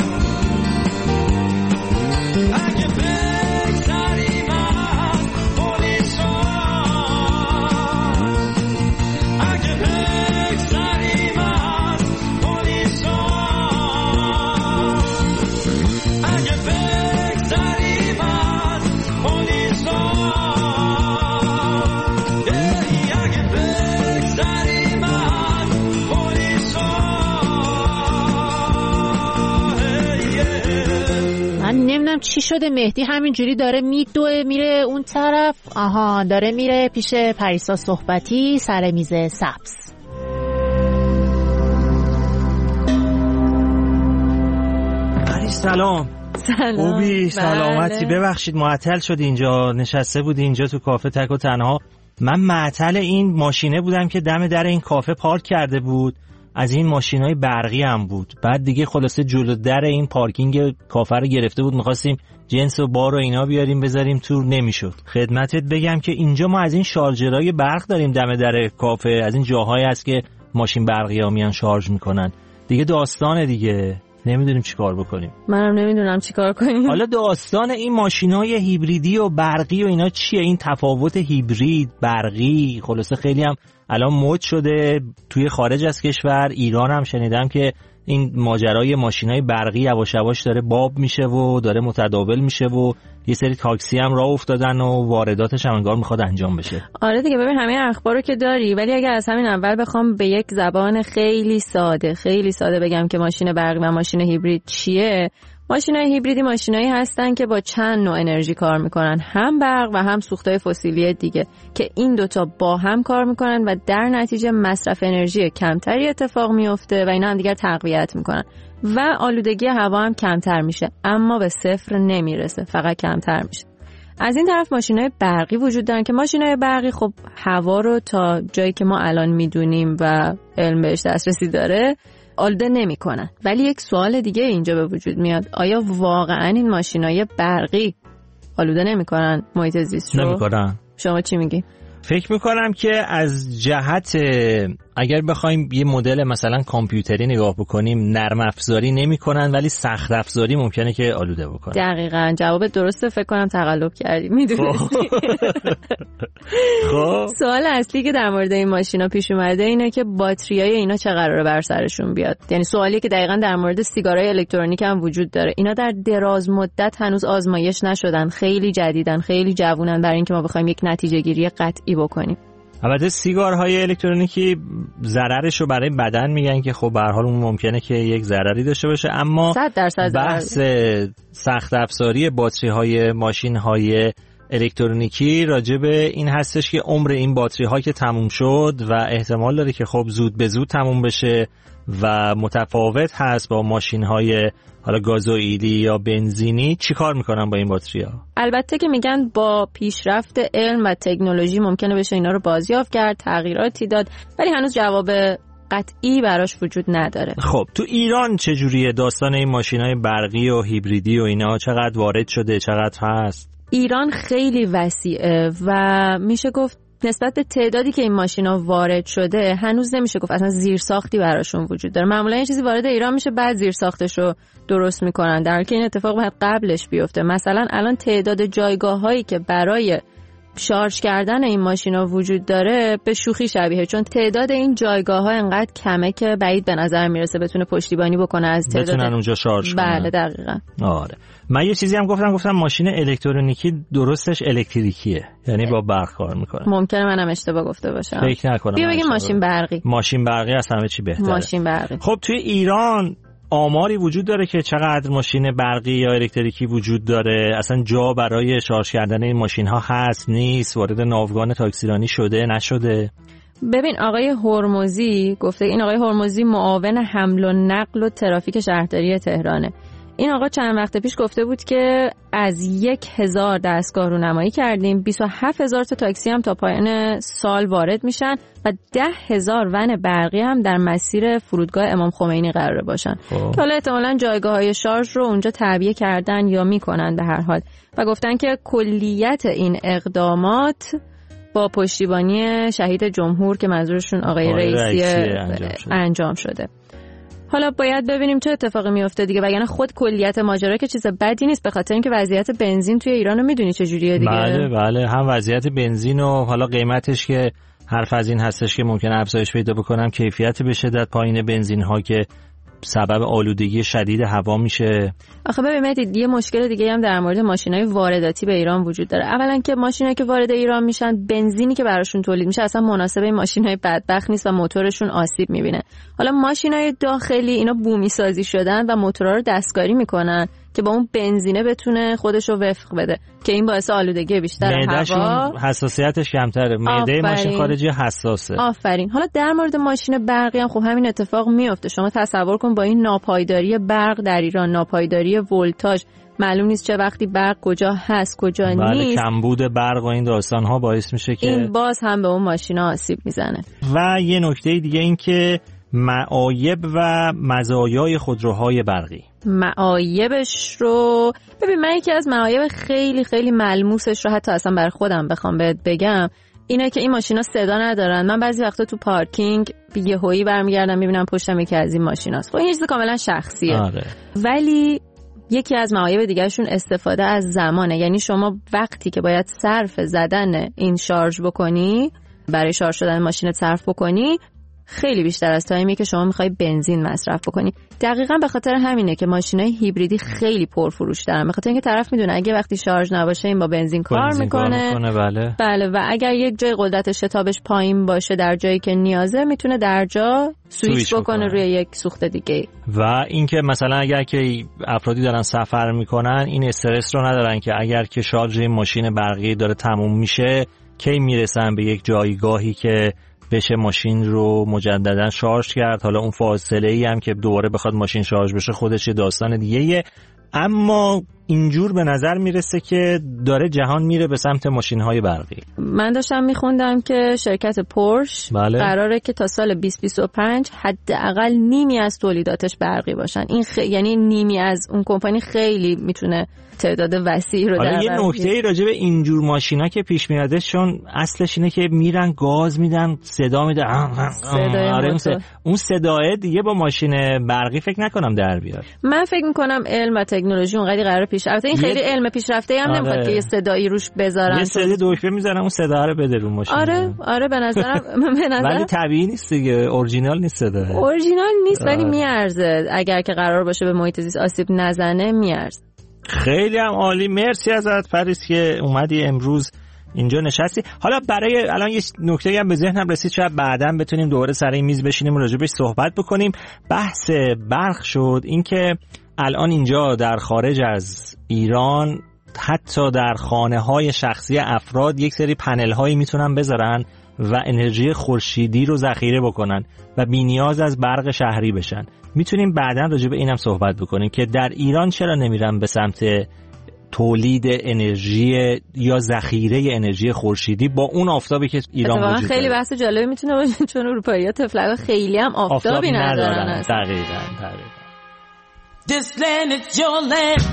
اگه بگذریم از پلیس را، اگه بگذریم از پلیس را. ببینم چی شده. مهدی همینجوری داره میدوه میره اون طرف. آها داره میره پیش پریسا صحبتی سر میز سبز. پریس سلام. سلام. خوبی؟ سلامتی؟ بله. ببخشید معطل شد، اینجا نشسته بود اینجا تو کافه تک و تنها. من معطل این ماشینه بودم که دم در این کافه پارک کرده بود، از این ماشینای برقی هم بود. بعد دیگه خلاصه جلو در این پارکینگ کافه رو گرفته بود، می‌خواستیم جنس و بار و اینا بیاریم بذاریم تو، نمیشد. خدمتت بگم که اینجا ما از این شارژرهای برق داریم دم در کافه، از این جاهایی هست که ماشین برقی ها میان شارژ میکنن. دیگه داستانه دیگه، نمیدونیم چی کار بکنیم. منم نمیدونم چی کار کنیم. حالا داستان این ماشینای هیبریدی و برقی و اینا چیه؟ این تفاوت هیبرید برقی خلاصه خیلی هم الان مد شده توی خارج از کشور. ایران هم شنیدم که این ماجرای ماشینای برقی یواش یواش داره باب میشه و داره متداول میشه و یه سری تاکسی هم راه افتادن و وارداتش هم انگار میخواد انجام بشه. آره دیگه، ببین همه اخبارو که داری، ولی اگر از همین اول بخوام به یک زبان خیلی ساده خیلی ساده بگم که ماشین برقی و ماشین هیبرید چیه، ماشینای هیبریدی ماشینایی هستن که با چند نوع انرژی کار میکنن، هم برق و هم سوختهای فسیلی دیگه، که این دوتا با هم کار میکنن و در نتیجه مصرف انرژی کمتری اتفاق میفته و اینا هم دیگر تقویت میکنن و آلودگی هوا هم کمتر میشه، اما به صفر نمیرسه، فقط کمتر میشه. از این طرف ماشینای برقی وجود دارن که ماشینای برقی خب هوا رو تا جایی که ما الان میدونیم و علم بهش دسترسی داره آلوده نمی کنن. ولی یک سوال دیگه اینجا به وجود میاد، آیا واقعا این ماشینای برقی آلوده نمی کنن محیط زیست رو؟ نمی کنن. شما چی میگی؟ فکر میکنم که از جهت اگر بخوایم یه مدل مثلا کامپیوتری نگاه بکنیم، نرم افزاری نمیکنن ولی سخت افزاری ممکنه که آلوده بکنن. دقیقاً جواب درسته، فکر کنم تقلب کردی. میدونی خب سوال اصلی که در مورد این ماشینا پیش اومده اینه که باتریای اینا چه قراره بر سرشون بیاد. یعنی سوالی که دقیقاً در مورد سیگارهای الکترونیک هم وجود داره. اینا در دراز مدت هنوز آزمایش نشدن، خیلی جدیدن، خیلی جوونن برای اینکه ما بخوایم یک نتیجه گیری قطعی بکنیم. البته سیگارهای الکترونیکی ضررش رو برای بدن میگن که خب به هر حال اون ممکنه که یک ضرری داشته باشه، اما صد درصد بحث سخت افزاری باتری های ماشین های الکترونیکی راجع به این هستش که عمر این باتری ها که تموم شد و احتمال داره که خب زود به زود تموم بشه و متفاوت هست با ماشین های حالا گازوئیلی یا بنزینی. چی کار میکنن با این باتری ها؟ البته که میگن با پیشرفت علم و تکنولوژی ممکنه بشه اینا رو بازیافت کرد، تغییراتی داد، ولی هنوز جواب قطعی براش وجود نداره. خب تو ایران چجوریه داستان این ماشینای برقی و هیبریدی و اینا؟ چقدر وارد شده، چقدر هست؟ ایران خیلی وسیعه و میشه گفت نسبت به تعدادی که این ماشینا وارد شده هنوز نمیشه گفت اصلا زیرساختی براشون وجود داره. معمولا یه چیزی وارد ایران میشه بعد زیرساختش رو درست میکنن، در حالی که این اتفاق باید قبلش بیفته. مثلا الان تعداد جایگاه‌هایی که برای شارژ کردن این ماشینا وجود داره به شوخی شبیه، چون تعداد این جایگاه‌ها انقدر کمه که بعید به نظر میرسه بتونه پشتیبانی بکنه از تعداد بتونن اونجا شارژ کنن. بله دقیقاً. آره من یه چیزی هم گفتم گفتم ماشین الکترونیکی درستش الکتریکیه، یعنی با برق کار میکنه. ممکنه منم اشتباه گفته باشم، فکر نکنم. بیا بگیم ماشین برقی. ماشین برقی از همه چی بهتره. ماشین برقی. خب توی ایران آماری وجود داره که چقدر ماشین برقی یا الکتریکی وجود داره؟ اصلا جا برای شارژ کردن این ماشین ها هست نیست؟ وارد ناوگان تاکسیرانی شده نشده؟ ببین آقای هرمزی گفته، این آقای هرمزی معاون حمل و نقل و ترافیک شهرداری تهرانه. این آقا چند وقت پیش گفته بود که از یک هزار دستگاه رونمایی کردیم، بیست و هفت هزار تا تاکسی هم تا پایان سال وارد میشن و ده هزار ون برقی هم در مسیر فرودگاه امام خمینی قراره باشن که حالا احتمالاً جایگاه های شارژ رو اونجا تعبیه کردن یا میکنن به هر حال، و گفتن که کلیت این اقدامات با پشتیبانی شهید جمهور که منظورشون آقای رئیسی انجام شده. انجام شده. حالا باید ببینیم چه اتفاقی میفته دیگه، وگرنه خود کلیت ماجرا که چیز بدی نیست، به خاطر اینکه وضعیت بنزین توی ایران رو میدونی چه جوریه دیگه. بله بله، هم وضعیت بنزین و حالا قیمتش که حرف از این هستش که ممکنه افزایش پیدا بکنم، کیفیت به شدت پایین بنزین ها که سبب آلودگی شدید هوا میشه. آخه ببینید یه مشکل دیگه هم در مورد ماشینای وارداتی به ایران وجود داره. اولا که ماشینایی که وارد ایران میشن بنزینی که براشون تولید میشه اصلا مناسب این ماشینای بدبخت نیست و موتورشون آسیب میبینه. حالا ماشینای داخلی اینا بومی سازی شدن و موتورا رو دستکاری میکنن که با اون بنزینه بتونه خودش رو وفق بده که این باعث آلودگی بیشتر هوا، حساسیتش کمتره. معده ماشین خارجی حساسه. آفرین. حالا در مورد ماشین برقی هم خب همین اتفاق میفته. شما تصور کن با این ناپایداری برق در ایران، ناپایداری ولتاژ، معلوم نیست چه وقتی برق کجا هست کجا بله، نیست. کمبود برق و این داستان ها باعث میشه که این باز هم به اون ماشینا آسیب میزنه. و یه نکته دیگه این که معایب و مزایای خودروهای برقی. معایبش رو ببین، من یکی از معایب خیلی خیلی ملموسش رو حتی اصلا بر خودم بخوام بهت بگم اینه که این ماشینا صدا ندارن. من بعضی وقتا تو پارکینگ یهویی برمیگردم میبینم پشتم یکی از این ماشیناست. خب این چیز کاملا شخصیه. آره. ولی یکی از معایب دیگهشون استفاده از زمانه. یعنی شما وقتی که باید صرف زدن این شارژ بکنی، برای شارژ شدن ماشینت صرف بکنی، خیلی بیشتر از تایمی که شما میخوای بنزین مصرف بکنی. دقیقاً به خاطر همینه که ماشینای هیبریدی خیلی پرفروش دارن، به خاطر اینکه طرف میدونه اگه وقتی شارژ نباشه این با بنزین کار بنزین میکنه, کار میکنه بله. بله و اگر یک جای قدرت شتابش پایین باشه در جایی که نیازه میتونه در جا سویچ, سویچ بکنه, بکنه روی یک سوخت دیگه. و اینکه مثلا اگر که افرادی دارن سفر میکنن این استرس رو ندارن که اگر که شارژ این ماشین برقی داره تموم میشه کی میرسن به یک جایگاهی که بشه ماشین رو مجددا شارژ کرد. حالا اون فاصله ای هم که دوباره بخواد ماشین شارژ بشه خودش داستان دیگه ایه. اما اینجور به نظر میرسه که داره جهان میره به سمت ماشین‌های برقی. من داشتم میخوندم که شرکت پورش بله. قراره که تا سال بیست بیست و پنج حداقل نیمی از تولیداتش برقی باشن. این خ... یعنی نیمی از اون کمپانی خیلی میتونه تعداد وسیعی رو در یه نکته راجع به اینجور ماشینا که پیش میاد، چون اصلش اینه که میرن گاز میدن صدا میده، آره اون, صدا... اون صداه دیگه با ماشین برقی فکر نکنم در بیاد. من فکر میکنم علم و تکنولوژی اونقدر قراره پیش البته این خیلی علم پیشرفته هم نمیخواد آره. که یه صدایی روش بذارن، یه صدای دکمه میذارن اون صدا رو بده رو ماشین. آره آره به نظرم به نظر ولی طبیعی نیست دیگه، اورجینال نیست صدا، اورجینال نیست ولی میارزه. اگر که قرار باشه به محیط زیست آسیب نزنه میارزه. خیلی هم عالی، مرسی ازت پریس که اومدی امروز اینجا نشستی. حالا برای الان یه نکته هم به ذهنم رسید، شاید بعداً بتونیم دوباره سر این میز بشینیم و راجبش صحبت بکنیم. بحث برق شد، اینکه الان اینجا در خارج از ایران حتی در خانه‌های شخصی افراد یک سری پنل‌هایی میتونن بذارن و انرژی خورشیدی رو ذخیره بکنن و بی‌نیاز از برق شهری بشن. میتونیم بعداً راجع به اینم صحبت بکنیم که در ایران چرا نمیرن به سمت تولید انرژی یا ذخیره انرژی خورشیدی با اون آفتابی که ایران وجود داره. خیلی بحث جالبی میتونه باشه چون اروپایی‌ها تفلک خیلی هم آفتابی, آفتابی ندارن. دقیقاً دقیقاً. This land is your land.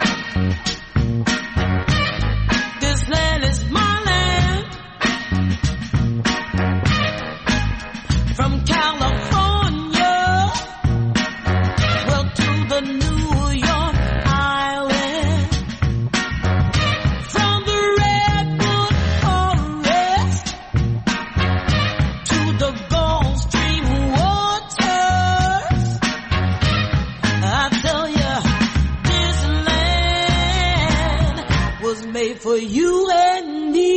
This land is my land. From California, well to the New York Island. From the Redwood Forest to the Gulf Stream waters. I tell you, this land was made for you and me.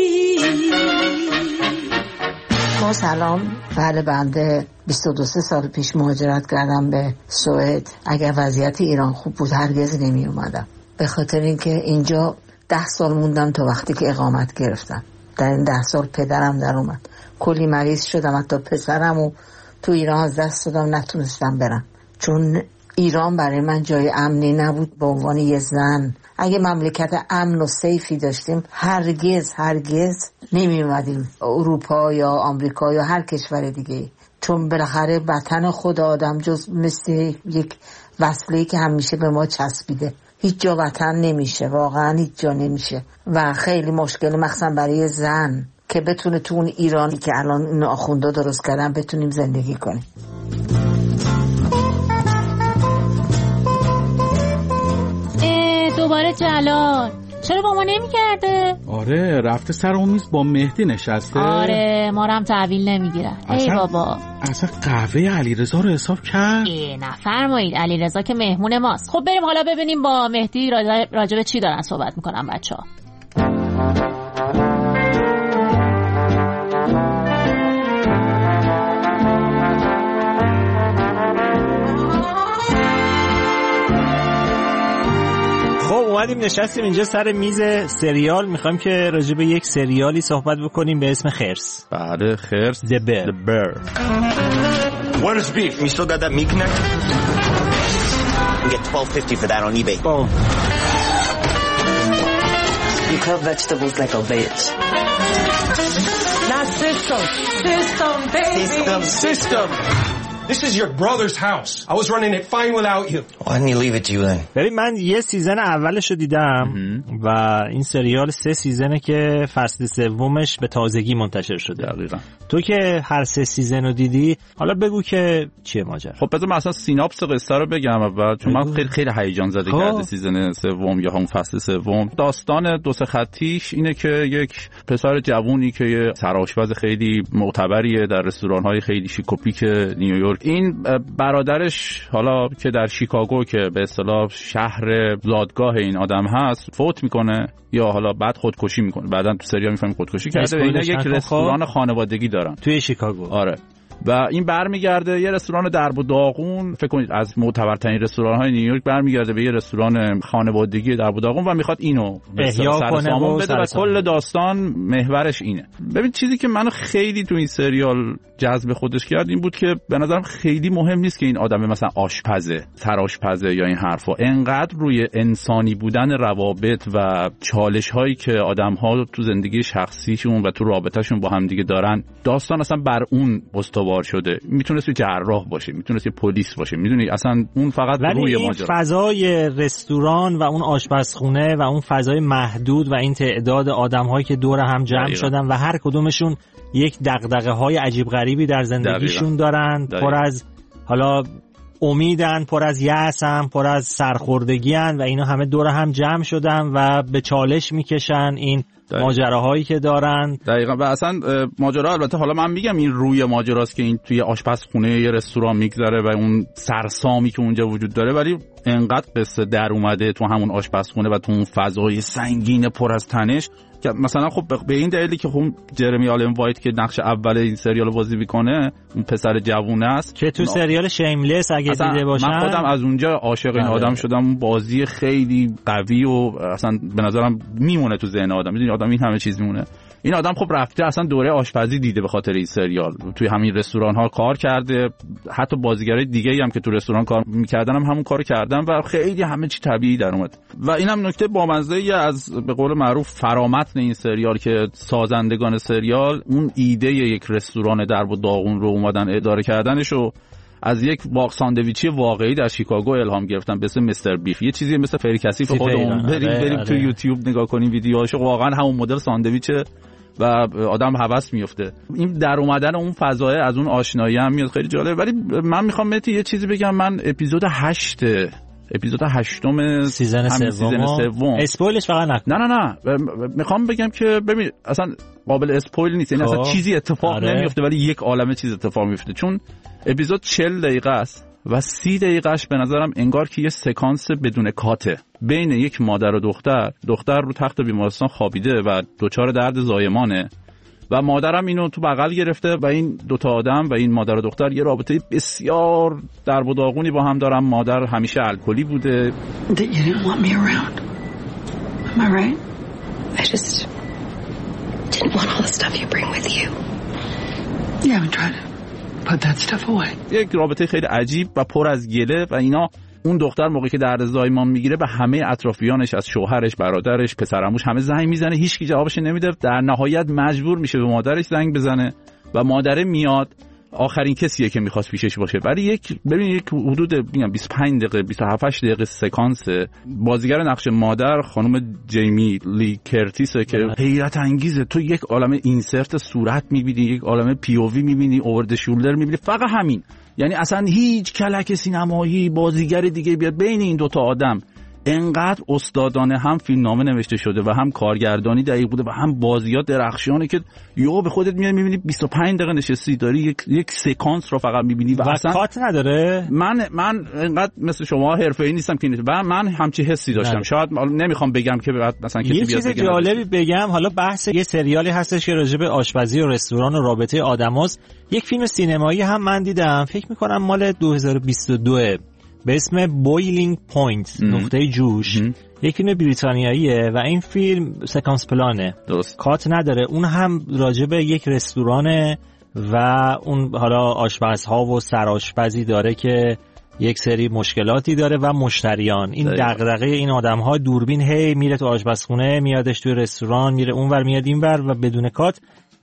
با سلام. بله بنده بیست و دو سال پیش مهاجرت کردم به سوئد. اگر وضعیت ایران خوب بود هرگز نمی اومدم، به خاطر اینکه اینجا ده سال موندم تا وقتی که اقامت گرفتم. در این ده سال پدرم در اومد، کلی مریض شدم، حتی پسرم و تو ایران از دست دادم، نتونستم برم چون ایران برای من جای امنی نبود. به عنوان یه زن اگه مملکت امن و سیفی داشتیم هرگز هرگز نمی اومدیم اروپا یا آمریکا یا هر کشور دیگه، چون بالاخره وطن خود آدم جز مثل یک وصله که همیشه به ما چسبیده، هیچ جا وطن نمیشه، واقعا هیچ جا نمیشه و خیلی مشکل مخصوصا برای زن که بتونه تو اون ایرانی که الان این آخوندا درست کردن بتونیم زندگی کنیم. دوباره جلال چرا با ما نمی کرده؟ آره رفته سر اون میز با مهدی نشسته. آره ما رو هم تحویل نمی گیرن. ای بابا اصلا قهوه علیرضا رو حساب کرد؟ ای نفرمایید، علیرضا که مهمون ماست. خب بریم حالا ببینیم با مهدی راجع به چی دارن صحبت میکنن بچه ها. اومدیم نشستیم اینجا سر میز سریال، میخوایم که راجع به یک سریالی صحبت بکنیم به اسم خرس. بله خرس. The Bear. The Bear. What is beef? You still got that meat connect? You get twelve fifty for that on eBay. Boom. You cut vegetables like a bitch. Not system. System, baby. System, system. This is your brother's house. I was running it fine without you. Why didn't he leave it to you then? ببین من یه سیزن اولش رو دیدم و این سریال سه سیزنه که فصل سومش به تازگی منتشر شده. دقیقاً. تو که هر سه سیزن رو دیدی، حالا بگو که چیه ماجرا. خب بذار من اصلا سیناپس قصه رو بگم اول، چون من خیلی خیلی هیجان زده کرده سیزن سوم یا همون فصل سوم. داستان دو سه خطیش اینه که یک پسر جوونی که یه سرآشپز خیلی معتبریه در رستوران‌های خیلی شیک و پیک نیویورک، این برادرش حالا که در شیکاگو که به اصطلاح شهر زادگاه این آدم هست فوت میکنه یا حالا بعد خودکشی میکنه. بعداً تو سریال میفهمیم خودکشی کرده. اینا یک رستوران خانوادگی دارن توی شیکاگو. آره. و این برمیگرده یه رستوران درب و داغون، فکر کنید از معتبرترین رستوران‌های نیویورک برمیگرده به یه رستوران خانوادگی درب و داغون و میخواد اینو احیا کنه و بده و کل داستان محورش اینه. ببین چیزی که منو خیلی تو این سریال جذب خودش کرد این بود که به نظرم خیلی مهم نیست که این آدم مثلا آشپزه، سرآشپزه یا این حرفا، انقدر روی انسانی بودن روابط و چالش‌هایی که آدم‌ها تو زندگی شخصیشون و تو رابطه‌شون با هم دیگه دارن، داستان اصلا بر اون استوار شده. میتونست یه جراح باشه، میتونست یه پلیس باشه، میدونی اصلا اون فقط روی ماجرا. ولی فضای رستوران و اون آشپزخونه و اون فضای محدود و این تعداد آدم‌هایی که دور هم جمع دقیقا. شدن و هر کدومشون یک دغدغه‌های عجیب غریبی در زندگیشون دقیقا. دارن دقیقا. پر از حالا امیدن، پر از یأسن، پر از سرخوردگیان و اینا همه دور هم جمع شدن و به چالش میکشن این ماجراهایی که دارن. دقیقاً. و اصلا ماجرا البته حالا من میگم این روی ماجراست که این توی آشپزخونه یه رستوران میگذره و اون سرسامی که اونجا وجود داره، ولی انقدر قصه در اومده تو همون آشپزخونه و تو اون فضای سنگین پر از تنش که مثلا خب به این دلیلی که خب جرمی آلن وایت که نقش اول این سریال رو بازی میکنه، اون پسر جوونه است که تو سریال شیملس اگه دیده باشن، من خودم از اونجا عاشق این آدم شدم. اون بازی خیلی قوی و اصلا به نظرم میمونه تو ذهن آدم. میدونی آدم این همه چیز میمونه. این آدم خب رفته اصلا دوره آشپزی دیده به خاطر این سریال، توی همین رستوران ها کار کرده، حتی بازیگرای دیگه هم که تو رستوران کار میکردن هم همون کارو کردن و خیلی همه چی طبیعی در اومد. و اینم نکته بامزه از به قول معروف فرامتن این سریال که سازندگان سریال اون ایده یک رستوران درب و داغون رو اومدن اداره کردنشو از یک واق ساندویچی واقعی در شیکاگو الهام گرفتن به اسم مستر بیف. یه چیزی مثل فریکسیف خودمون بریم بریم آره. تو یوتیوب نگاه کنیم ویدیوهاشو، واقعا همون مدل ساندویچه و آدم هوس میفته. این در اومدن اون فضای از اون آشنایی هم میاد خیلی جالب. ولی من میخوام مهدی یه چیزی بگم. من اپیزود هشت اپیزود هشتم سیزن سوم اسپویلش فقط نکن. نه نه نه میخوام بگم که ببین اصلا قابل اسپویل نیست، یعنی اصلا چیزی اتفاق آره. نمیفته ولی یک عالمه چیز اتفاق میفته. چون اپیزود چهل دقیقه است و سی دقیقهش به نظرم انگار که یه سکانس بدون کاته بین یک مادر و دختر. دختر رو تخت بیمارستان خوابیده و دچار درد زایمانه و مادرم اینو تو بغل گرفته و این دوتا آدم و این مادر و دختر یه رابطه بسیار درب و داغونی با هم دارن. مادر همیشه الکلی بوده. یک رابطه خیلی عجیب و پر از گله و اینا. اون دختر موقعی که درد زایمان میگیره به همه اطرافیانش، از شوهرش، برادرش، پسرعموش همه زنگ میزنه، هیچ کی جوابش نمیده. در نهایت مجبور میشه به مادرش زنگ بزنه و مادره میاد. آخرین کسیه که میخواست پیشش باشه. برای یک ببین یک حدود میگم بیست و پنج دقیقه بیست و هفت دقیقه سکانس. بازیگر نقش مادر خانم جیمی لی کرتیسه که حیرت انگیزه. تو یک عالمه اینسرت صورت میبینی، یک عالمه پی او وی میبینی، اوورد شولدر میبینی، فقط همین. یعنی اصلا هیچ کلک سینمایی بازیگر دیگه بیاد بین این دوتا آدم. انقدر استادانه هم فیلمنامه نوشته شده و هم کارگردانی دقیق بوده و هم بازیات درخشانه که یهو به خودت میاد میبینی بیست و پنج دقیقه نشستی داری یک یک سکانس رو فقط میبینی و, و اصلا کات نداره. من من انقدر مثل شما حرفه‌ای نیستم که و من همچی حسی داشتم نداره. شاید نمیخوام بگم که مثلا کسی بیاد یه چیز جالبی بگم. حالا بحث یه سریالی هستش که راجع به آشپزی و رستوران و رابطه آدماست. یک فیلم سینمایی هم من دیدم، فکر می‌کنم مال دو هزار و بیست و دو به اسم بویلینگ پوینت، نقطه جوش. یک فیلم بریتانیاییه و این فیلم سکانس پلانه، درست، کات نداره. اون هم راجب یک رستورانه و اون حالا آشپزها و سرآشپزی داره که یک سری مشکلاتی داره و مشتریان. این دغدغه این آدم‌ها، دوربین هی میره تو آشپزخونه، میادش توی رستوران، میره اونور میاد اینور و بدون کات.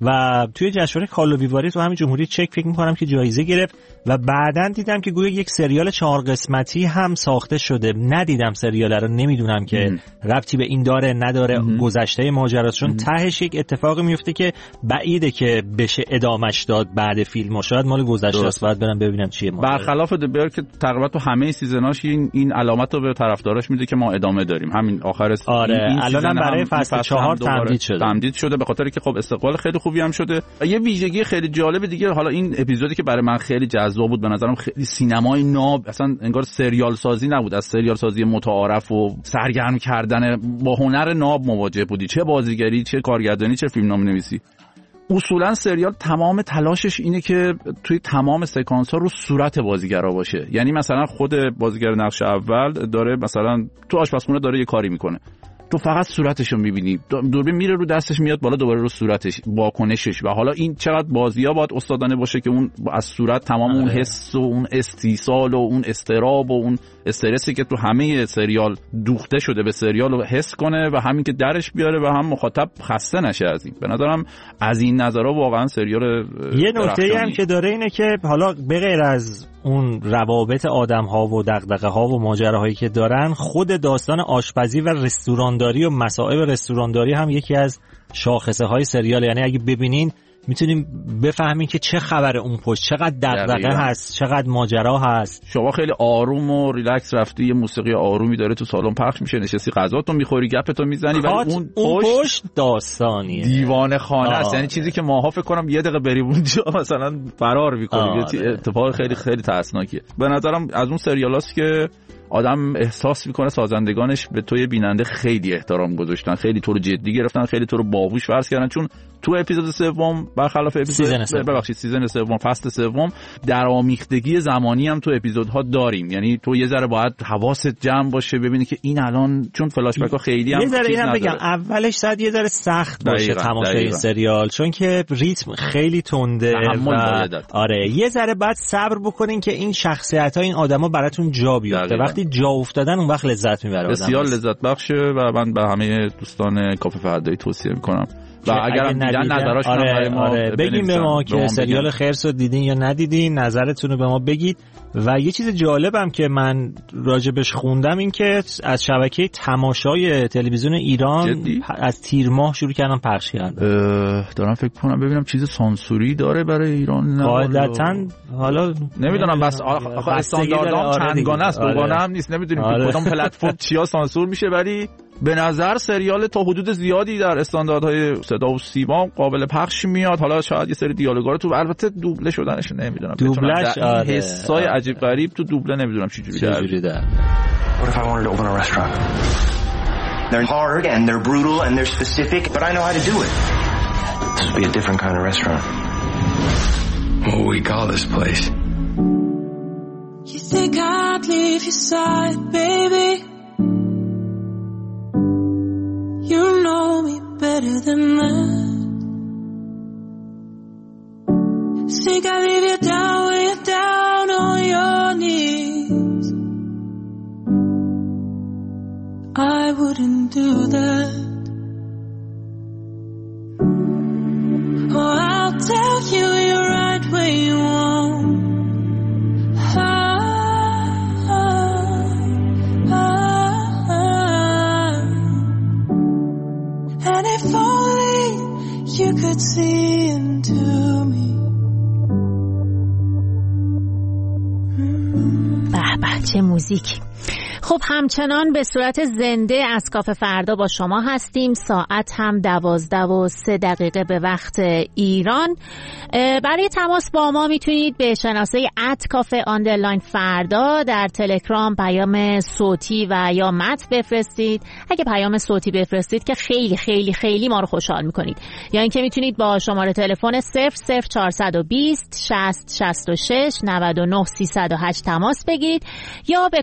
و توی جشنواره کالو بیواری تو همین جمهوری چک فکر می‌کنم که جایزه گرفت و بعداً دیدم که گویا یک سریال چهار قسمتی هم ساخته شده. ندیدم سریال رو، نمیدونم که ربطی به این داره نداره گذشته ماجراشون. تهش یک اتفاقی میفته که بعیده که بشه ادامش داد بعد فیلم، شاید مال گذشته است، بعد برم ببینم چیه. برخلاف دبیر که تقریبا تو همه سیزناش این این علامت رو به طرفداراش میده که ما ادامه داریم. همین آخر آره الانم برای فصل چهار تمدید شده. تمدید شده به خاطر که خب استقبال خیلی خوبی هم شده. یه ویژگی خیلی جالب دیگه، حالا این اپیزودی که برای من خیلی جذاب بود، به نظرم خیلی سینمای ناب، اصلا انگار سریال سازی نبود، از سریال سازی متعارف و سرگرم کردن با هنر ناب مواجه بودی، چه بازیگری، چه کارگردانی، چه فیلمنامه‌نویسی. اصولا سریال تمام تلاشش اینه که توی تمام سکانس ها رو صورت بازیگرا باشه. یعنی مثلا خود بازیگر نقش اول داره مثلا تو آشپزخونه داره یه کاری میکنه، تو فقط صورتشو میبینی، دوربین میره رو دستش میاد بالا، دوباره رو صورتش، واکنشش. و حالا این چقدر بازی‌ها باید استادانه باشه که اون از صورت تمام اون حس و اون استیصال و اون استراب و اون استرسی که تو همه سریال دوخته شده به سریال رو حس کنه و همین که درش بیاره و هم مخاطب خسته نشه از این. به نظرم از این نظرها واقعا سریال یه نکته‌ای هم که داره اینه که حالا به غیر از اون روابط آدم‌ها و دغدغه‌ها و ماجراهایی که دارن، خود داستان آشپزی و رستورانداری و مصائب رستورانداری هم یکی از شاخصه‌های سریال. یعنی اگه ببینین میتونیم بفهمین که چه خبره اون پشت، چقدر دغدغه هست، چقدر ماجرا هست. شما خیلی آروم و ریلکس رفتی، یه موسیقی آرومی داره تو سالن پخش میشه، نشستی غذاتو میخوری، گپتو میزنی، ولی اون اون پشت داستانیه، دیوانه خانه است. یعنی چیزی که ماها فکر کنم یه دقیقه بریم اونجا مثلا فرار می‌کنیم. یه اتفاق خیلی خیلی ترسناکیه. به نظرم از اون سریالاست که آدم احساس میکنه سازندگانش به توی بیننده خیلی احترام گذاشتن، خیلی تو رو جدی گرفتن، خیلی تو رو باهوش فرض کردن. چون تو اپیزود سوم برخلاف اپیزود ببخشید سیزن سوم فصل سوم درآمیختگی زمانی هم تو اپیزودها داریم. یعنی تو یه ذره باید حواست جمع باشه ببینی که این الان چون فلاش بک ها خیلی هم یه ذره اینم بگم اولش شاید یه ذره سخت باشه تماشای این سریال، چون که ریتم خیلی تنده و آره یه ذره بعد صبر بکنین که این شخصیت‌ها این آدما براتون جا بیفته. وقتی جا افتادن اون وقت لذت میبره. بسیار لذت بخشه و من به همه دوستان کافه فردایی توصیه میکنم و اگر هم دیدن نظراشون آره، برای ما آره. بگیم به ما که سریال خرس رو دیدین یا ندیدین، نظرتون رو به ما بگید. و یه چیز جالبم که من راجبش خوندم این که از شبکه تماشای تلویزیون ایران جدی؟ از تیر ماه شروع کردن پخش کردن. دارم فکر کنم ببینم چیز سانسوری داره برای ایران. قاعدتاً حالا نمیدونم، بس آخه استانداردام چندگانه است، دوگانه هم نیست، نمیدونیم که کدوم پلتفرم چیا سانسور میشه. ولی به نظر سریال تا حدود زیادی در استانداردهای صدا و سیما قابل پخش میاد. حالا شاید یه سری دیالوگا رو تو البته دوبله شدنش نمیدونم، دوبلش آره حسای عجیب غریب تو دوبله نمیدونم چه جوری در. What if I wanted to open a restaurant? They're hard and they're brutal and they're specific, but I know how to do it. This would be a different kind of restaurant. What will we call this place? You think I'd leave your side, baby? You know me better than that. Think I leave you down when you're down on your knees? I wouldn't do that. Oh, I'll tell you you're right when you won't. Ah, ah, ah. And if only you could see into me. به به چه موزیک. خب همچنان به صورت زنده از کافه فردا با شما هستیم. ساعت هم دوازده و سه دقیقه به وقت ایران. برای تماس با ما میتونید به شناسه ات کافه آندرلاین فردا در تلگرام پیام صوتی و یا متن بفرستید. اگه پیام صوتی بفرستید که خیلی خیلی خیلی ما رو خوشحال میکنید. یا اینکه میتونید با شماره تلفن صفر صفر چهارصد و بیست شصت شصت و شش نود و نه سیصد و هشت تماس بگیرید یا به کانال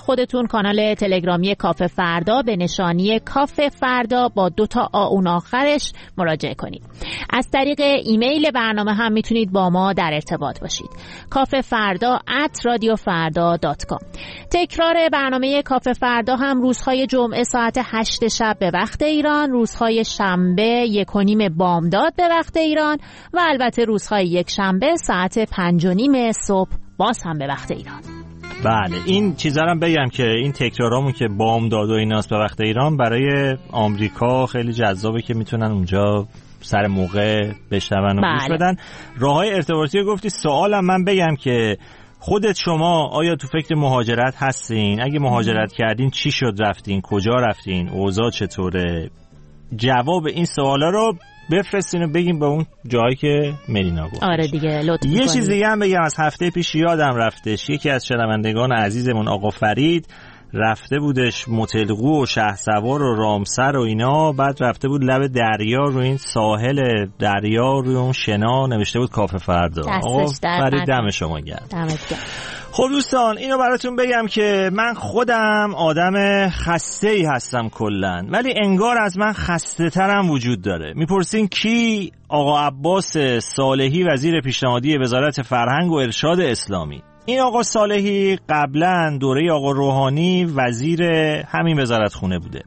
خودتون کانال تلگرامی کافه فردا به نشانی کافه فردا با دو تا آ اون آخرش مراجعه کنید. از طریق ایمیل برنامه هم میتونید با ما در ارتباط باشید. کافه فردا ات رادیو فردا دات کام. تکرار برنامه کافه فردا هم روزهای جمعه ساعت هشت شب به وقت ایران، روزهای شنبه یک و نیم بامداد به وقت ایران و البته روزهای یک شنبه ساعت پنج و نیم صبح باز هم به وقت ایران. بله این چیزا رو بگم که این تکرارامون که بامداد و ایناست به وقت ایران برای آمریکا خیلی جذابه که میتونن اونجا سر موقع بشنون و گوش بله. بدن. راههای ارتباطی گفتی، سوالم من بگم که خودت شما آیا تو فکر مهاجرت هستین؟ اگه مهاجرت کردین چی شد رفتین؟ کجا رفتین؟ اوضاع چطوره؟ جواب این سوالا رو بفرستین و بگیم به اون جایی که ملینا گفت. آره دیگه لطف یه کنید. چیز دیگه هم بگم، از هفته پیش یادم رفتش، یکی از شنوندگان عزیزمون آقا فرید رفته بودش متلقو و شهسوار و رامسر و اینا، بعد رفته بود لب دریا، رو این ساحل دریا روی اون شنا نوشته بود کافه فردا. آقا فرید دم شما گرم. دمت گرم. خب دوستان اینو براتون بگم که من خودم آدم خسته‌ای هستم کلن، ولی انگار از من خسته ترم وجود داره. میپرسین کی؟ آقا عباس صالحی وزیر پیشنهادی وزارت فرهنگ و ارشاد اسلامی. این آقا صالحی قبلا دوره آقا روحانی وزیر همین وزارت خونه بوده.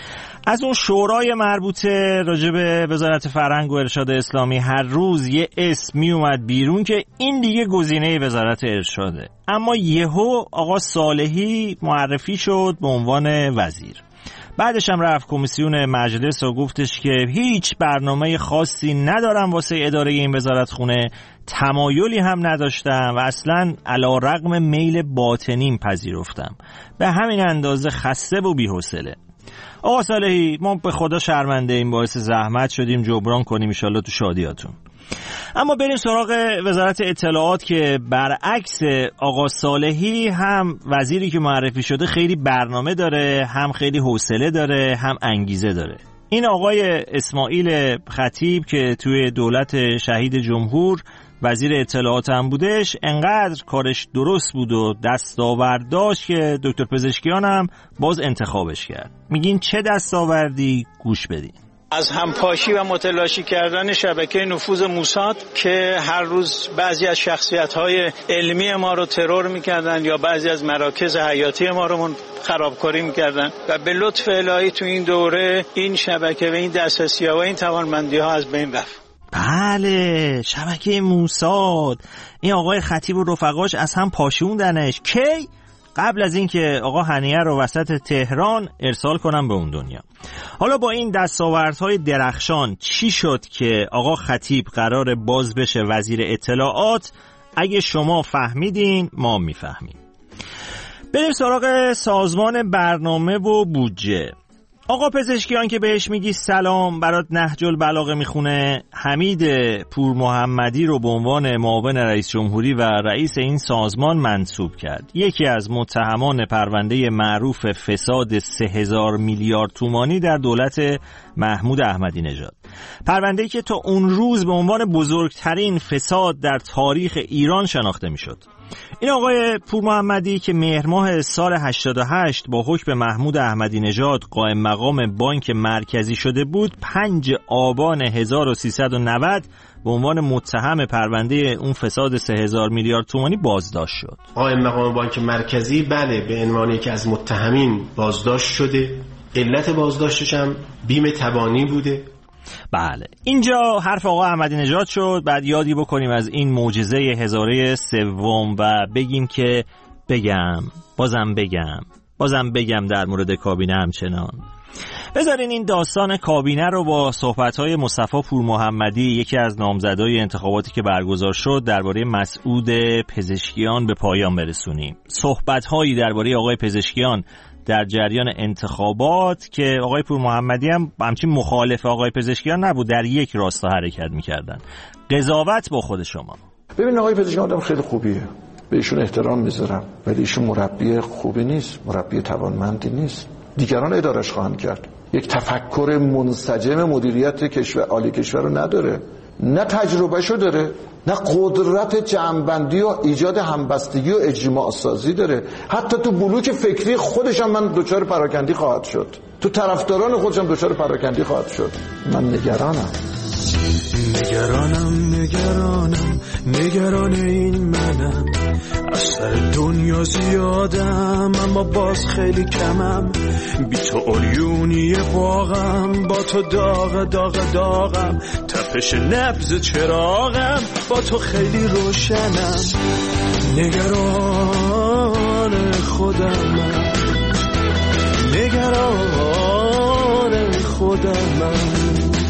از اون شورای مربوطه راجع به وزارت فرهنگ و ارشاد اسلامی هر روز یه اسم می اومد بیرون که این دیگه گزینه وزارت ارشاده، اما یهو آقا صالحی معرفی شد به عنوان وزیر. بعدش هم رفت کمیسیون مجلس و گفتش که هیچ برنامه خاصی ندارم واسه اداره این وزارت خونه، تمایلی هم نداشتم و اصلا علی‌رغم میل باطنیم پذیرفتم، به همین اندازه خسته و بی‌حوصله. آقا صالحی ما به خدا شرمنده این، باعث زحمت شدیم، جبران کنیم ان شاءالله تو شادیاتون. اما بریم سراغ وزارت اطلاعات که برعکس آقا صالحی هم وزیری که معرفی شده خیلی برنامه داره، هم خیلی حوصله داره، هم انگیزه داره. این آقای اسماعیل خطیب که توی دولت شهید جمهور وزیر اطلاعات هم بودش، انقدر کارش درست بود و دستاورد داشت که دکتر پزشکیان هم باز انتخابش کرد. میگین چه دستاوردی؟ گوش بدین. از همپاشی و متلاشی کردن شبکه نفوذ موساد که هر روز بعضی از شخصیت‌های علمی ما رو ترور می‌کردن یا بعضی از مراکز حیاتی ما رو خرابکاری می‌کردن و به لطف الهی تو این دوره این شبکه و این دسترسی‌ها و این توانمندی‌ها از بین رفت. بله شبکه موساد. این آقای خطیب و رفقاش از هم پاشوندنش. کی؟ قبل از اینکه آقا هنیه رو وسط تهران ارسال کنم به اون دنیا. حالا با این دستاوردهای درخشان چی شد که آقا خطیب قرار باز بشه وزیر اطلاعات؟ اگه شما فهمیدین ما میفهمیم. بریم سراغ سازمان برنامه و بودجه. آقا پزشکیان که بهش میگی سلام، برات نهج البلاغه میخونه، حمید پور محمدی رو به عنوان معاون رئیس جمهوری و رئیس این سازمان منصوب کرد. یکی از متهمان پرونده معروف فساد سه هزار میلیارد تومانی در دولت محمود احمدی نژاد. پرونده‌ای که تا اون روز به عنوان بزرگترین فساد در تاریخ ایران شناخته میشد. این آقای پور محمدی که مهر ماه سال هشتاد و هشت با حکم محمود احمدی نژاد قائم مقام بانک مرکزی شده بود، پنج آبان هزار و سیصد و نود به عنوان متهم پرونده اون فساد سه هزار میلیارد تومانی بازداشت شد. قائم مقام بانک مرکزی بله به عنوان یکی از متهمین بازداشت شده. علت بازداشتش هم بیم تبانی بوده. بله اینجا حرف آقا احمدی نژاد شد. بعد یادی بکنیم از این معجزه هزاره سوم و بگیم که بگم بازم بگم بازم بگم در مورد کابینه همچنان. بذارین این داستان کابینه رو با صحبت‌های مصطفی پور محمدی، یکی از نامزدای انتخاباتی که برگزار شد درباره مسعود پزشکیان به پایان برسونیم. صحبت‌هایی درباره آقای پزشکیان در جریان انتخابات که آقای پور محمدی هم همچین مخالف آقای پزشکیان نبود، در یک راستا حرکت می‌کردن. قضاوت با خود شما. ببین آقای پزشکیان آدم خیلی خوبیه، به ایشون احترام میذارم، ولی ایشون مربی خوبی نیست، مربی توانمندی نیست. دیگران ادارش خواهند کرد. یک تفکر منسجم مدیریت کشور عالی کشور رو نداره. نه تجربهشو داره، نه قدرت جمع‌بندی و ایجاد همبستگی و اجتماع سازی داره. حتی تو بلوک فکری خودش هم من دچار پراکندی خواهد شد، تو طرفداران خودش هم دچار پراکندی خواهد شد. من نگرانم نگرانم نگرانم نگران این منم، از سر دنیا زیادم اما باز خیلی کمم، بی تو عریونی باغم، با تو داغ داغ داغم، تپش نبض چراغم با تو خیلی روشنم، نگران خودمم نگران خودمم،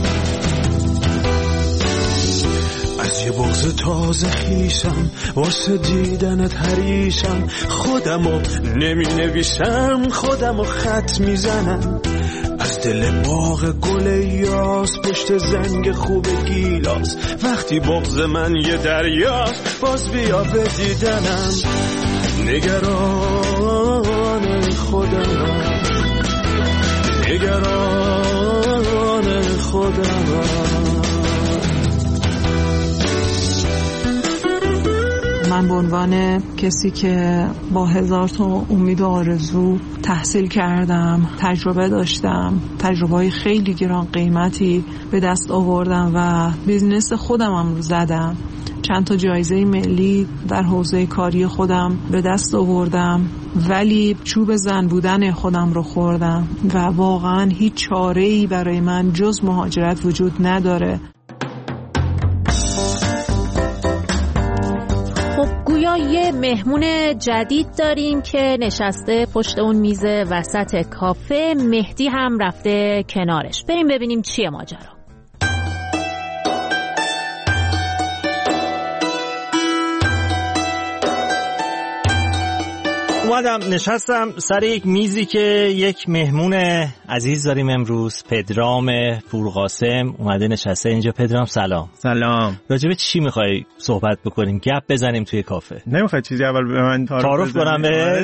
از یه بغض تازه خیشم واسه دیدنت حریشم، خودمو نمی نویسم خودمو خط میزنم، از دل باغ گل یاس پشت زنگ خوب گیلاس، وقتی بغض من یه دریاست باز بیا به دیدنم، نگران خودمم نگران خودمم. من به عنوان کسی که با هزار تا امید و آرزو تحصیل کردم، تجربه داشتم، تجربه‌های خیلی گران قیمتی به دست آوردم و بیزنس خودم هم رو زدم، چند تا جایزه ملی در حوزه کاری خودم به دست آوردم، ولی چوب زن بودن خودم رو خوردم و واقعا هیچ چاره‌ای برای من جز مهاجرت وجود نداره. گویا یه مهمون جدید داریم که نشسته پشت اون میز وسط کافه، مهدی هم رفته کنارش. بریم ببینیم چیه ماجرا. اومدم نشستم سر یک میزی که یک مهمون عزیز داریم امروز، پدرام پورقاسم اومده نشسته اینجا. پدرام سلام. سلام. راجب چی میخوای صحبت بکنیم؟ گپ بزنیم توی کافه؟ نمیخوای چیزی اول به من تعارف, تعارف کنم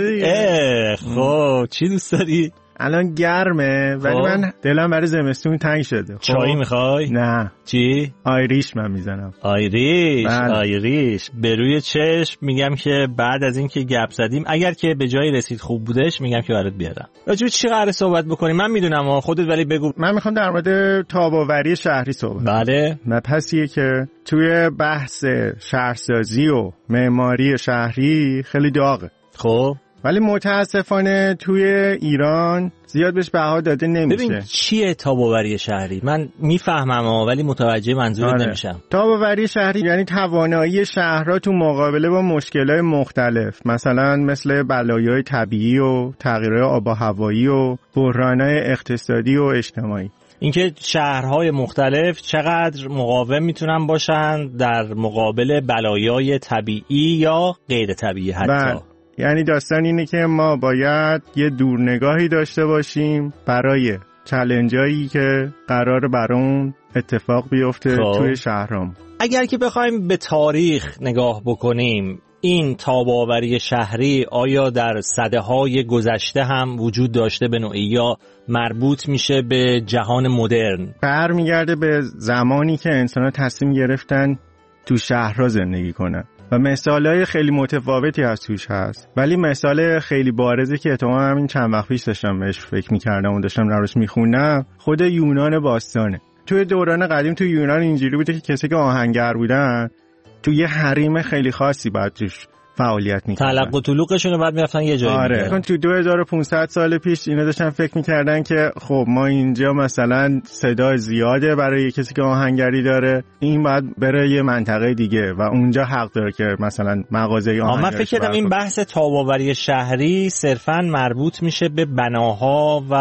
به؟ خب چی دوست داری؟ الان گرمه ولی من دلم برای زمستون تنگ شده. چایی میخوای؟ نه. چی؟ آیریش من میزنم. آیریش. بله. آیریش به روی چشم میگم که بعد از این که گپ زدیم اگر که به جایی رسید خوب بودش میگم که برات بیارم. راجع به چی قراره صحبت بکنیم؟ من میدونم خودت ولی بگو. من میخوام در مورد تاب‌آوری شهری صحبت. بله. مبحثیه که توی بحث شهرسازی و معماری شهری خیلی داغه. خب ولی متاسفانه توی ایران زیاد بهش بها داده نمیشه. ببین چیه تاب‌آوری شهری؟ من میفهمم ولی متوجه منظورت آره. نمیشم. تاب‌آوری شهری یعنی توانایی شهرها تو مقابله با مشکلات مختلف، مثلا مثل بلایای طبیعی و تغییرات آب و هوایی و بحران‌های اقتصادی و اجتماعی. اینکه شهرهای مختلف چقدر مقاوم میتونن باشن در مقابل بلایای طبیعی یا غیر طبیعی حتی. بله. یعنی داستان اینه که ما باید یه دورنگاهی داشته باشیم برای چالنجایی که قرار برامون اتفاق بیفته خب. توی شهرام. اگر که بخوایم به تاریخ نگاه بکنیم، این تاب‌آوری شهری آیا در سده‌های گذشته هم وجود داشته به نوعی یا مربوط میشه به جهان مدرن؟ برمیگرده به زمانی که انسان‌ها تصمیم گرفتن تو شهرها زندگی کنن و مثالای خیلی متفاوتی از توش هست، ولی مثال خیلی بارزی که اتفاقا همین چند وقت پیش داشتم بهش فکر می‌کردم و داشتم روش می‌خوندم خود یونان باستانه. توی دوران قدیم توی یونان اینجوری بوده که کسی که آهنگر بودن توی یه حریم خیلی خاصی باید توش فعالیت می‌کردن. تلق و طلوقشون رو بعد می‌رفتن یه جایی. آره. چون تو دو هزار و پانصد سال پیش اینا داشتن فکر می‌کردن که خب ما اینجا مثلا صدا زیاده برای کسی که آهنگری داره، این باید بره یه منطقه دیگه و اونجا حق داره که مثلا مغازه آهنگری. من فکر کردم این بحث تاب‌آوری شهری صرفاً مربوط میشه به بناها و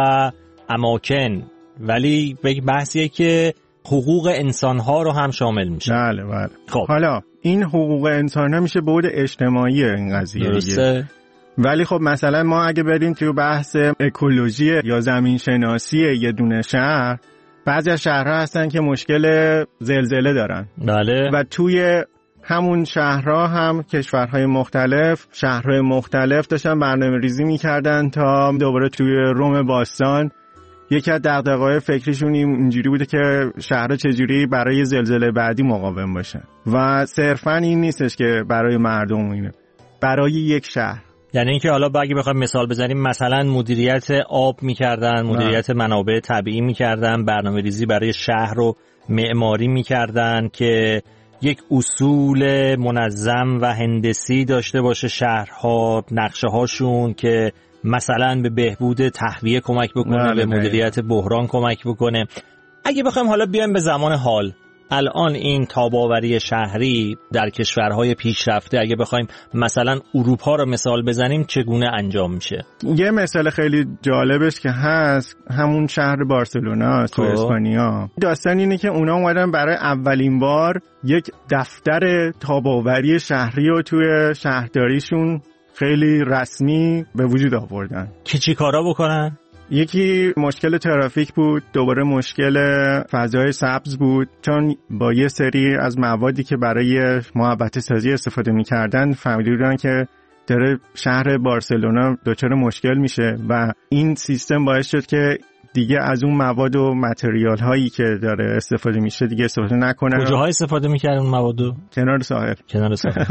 اماکن، ولی یک بحثیه که حقوق انسان‌ها رو هم شامل میشه. بله بله. خب حالا این حقوق انسان‌ها میشه بعد اجتماعی این قضیه دیگه. ولی خب مثلا ما اگه بریم توی بحث اکولوژی یا زمین شناسی یه دونه شهر، بعضی از شهرها هستن که مشکل زلزله دارن. بله. و توی همون شهرها هم کشورهای مختلف، شهرهای مختلف داشتن برنامه ریزی میکردن تا دوباره توی روم باستان یکی از دغدغه‌های فکریشون اینجوری بوده که شهرها چجوری برای زلزله بعدی مقاوم باشن و صرفاً این نیستش که برای مردم اینه، برای یک شهر. یعنی اینکه حالا اگه بخوایم مثال بزنیم مثلا مدیریت آب می‌کردن، مدیریت منابع طبیعی می‌کردن، برنامه‌ریزی برای شهر رو معماری می‌کردن که یک اصول منظم و هندسی داشته باشه شهرها، نقشه هاشون که مثلا به بهبود تهویه کمک بکنه، به مدیریت بحران کمک بکنه. اگه بخوایم حالا بیایم به زمان حال، الان این تاب‌آوری شهری در کشورهای پیشرفته اگه بخوایم مثلا اروپا رو مثال بزنیم چگونه انجام میشه؟ یه مثال خیلی جالبش که هست همون شهر بارسلونا تو اسپانیا. داستان اینه که اونا اومدن برای اولین بار یک دفتر تاب‌آوری شهری رو توی شهرداریشون خیلی رسمی به وجود آوردن. که چی کارا بکنن؟ یکی مشکل ترافیک بود، دوباره مشکل فضای سبز بود، چون با یه سری از موادی که برای محبت سازی استفاده می‌کردن فهمیدن که داره شهر بارسلونا دچار مشکل میشه و این سیستم باعث شد که دیگه از اون مواد و متریال هایی که داره استفاده میشه دیگه استفاده نکنن. کجاها استفاده می‌کردن اون موادو؟ کنار ساحل. کنار ساحل.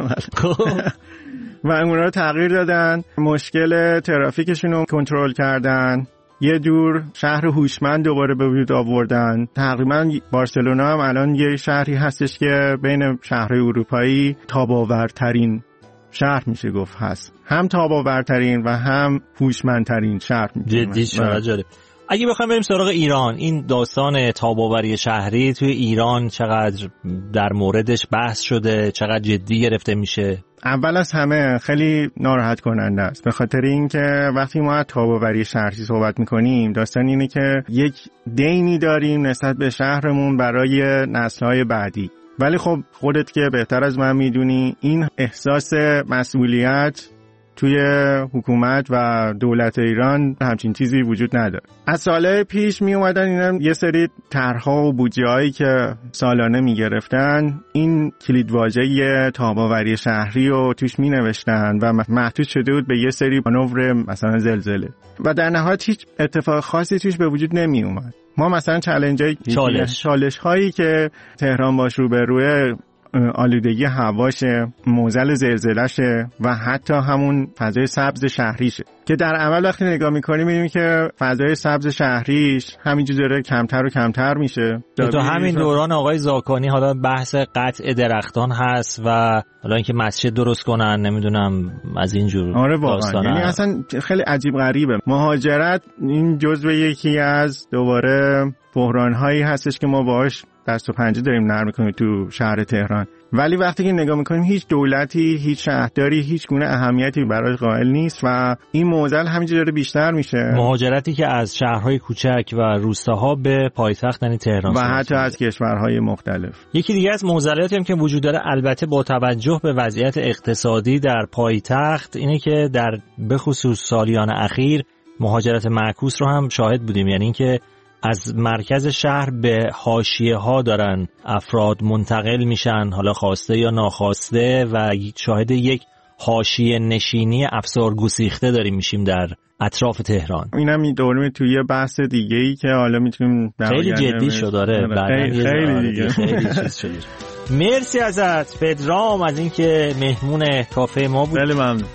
و اونا رو تغییر دادن، مشکل ترافیکشون رو کنترل کردن، یه دور شهر هوشمند دوباره به وجود آوردن. تقریبا بارسلونا هم الان یه شهری هستش که بین شهرهای اروپایی تاب‌آورترین شهر میشه گفت هست، هم تاب‌آورترین و هم هوشمندترین شهر. جدی شده. اگه بخوایم بریم سراغ ایران، این داستان تاب‌آوری شهری توی ایران چقدر در موردش بحث شده، چقدر جدی گرفته میشه؟ اول از همه خیلی ناراحت کننده است، به خاطر اینکه وقتی ما از تاب‌آوری شهری صحبت میکنیم داستان اینه که یک دینی داریم نسبت به شهرمون برای نسل‌های بعدی. ولی خب خودت که بهتر از من میدونی این احساس مسئولیت توی حکومت و دولت ایران همچین چیزی وجود نداره. از سالهای پیش می اومدن اینا یه سری طرح‌ها و بودجه‌هایی که سالانه می گرفتن این کلیدواژه تاب‌آوری شهری رو توش می نوشتن و محدود شده بود به یه سری مانور مثلا زلزله و در نهایت هیچ اتفاق خاصی توش به وجود نمی اومد. ما مثلا چالنجای چالش چالش هایی که تهران باش رو به روی آلودگی هواشه، معضل زلزله‌شه و حتی همون فضای سبز شهریشه که در اول وقتی نگاه می‌کنیم می‌بینیم که فضای سبز شهریش همینجوری داره کمتر و کمتر میشه. تو همین دوران آقای زاکانی حالا بحث قطع درختان هست و حالا اینکه مسجد درست کنن نمیدونم از این جور آره واقعا یعنی اصلا خیلی عجیب غریبه. مهاجرت این جزو یکی از دوباره بحران‌هایی هستش که ما باهاش دست و پنجه داریم نرم می‌کنیم تو شهر تهران، ولی وقتی که نگاه می‌کنیم هیچ دولتی، هیچ شهرداری هیچ گونه اهمیتی براش قائل نیست و این معضل همینجوری داره بیشتر میشه. مهاجرتی که از شهرهای کوچک و روستاها به پایتخت یعنی تهران و حتی از کشورهای مختلف. یکی دیگه از معضلاتی هم که وجود داره البته با توجه به وضعیت اقتصادی در پایتخت اینه که در به خصوص سالیان اخیر مهاجرت معکوس رو هم شاهد بودیم، یعنی اینکه از مرکز شهر به حاشیه‌ها دارن افراد منتقل میشن، حالا خواسته یا ناخواسته، و شاهد یک حاشیه نشینی افسار گسیخته داریم میشیم در اطراف تهران. اینم میدونیم توی یه بحث دیگه‌ای که حالا میتونیم خیلی جدی شد داره خیلی, خیلی دیگه خیلی چیز شد. مرسی ازت پدرام از اینکه مهمون کافه ما بود. خیلی ممنون.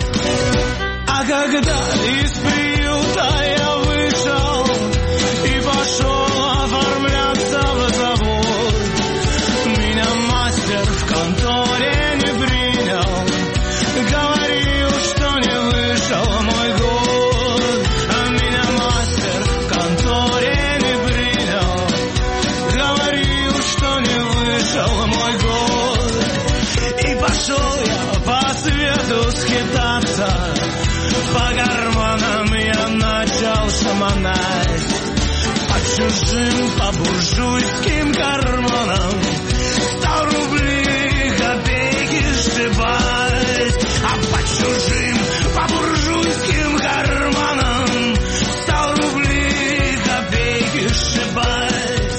По карманам я начал шаманать, по чужим, по буржуйским карманам сто рублей копейки сшибать, а по чужим, по буржуйским карманам сто рублей копейки сшибать.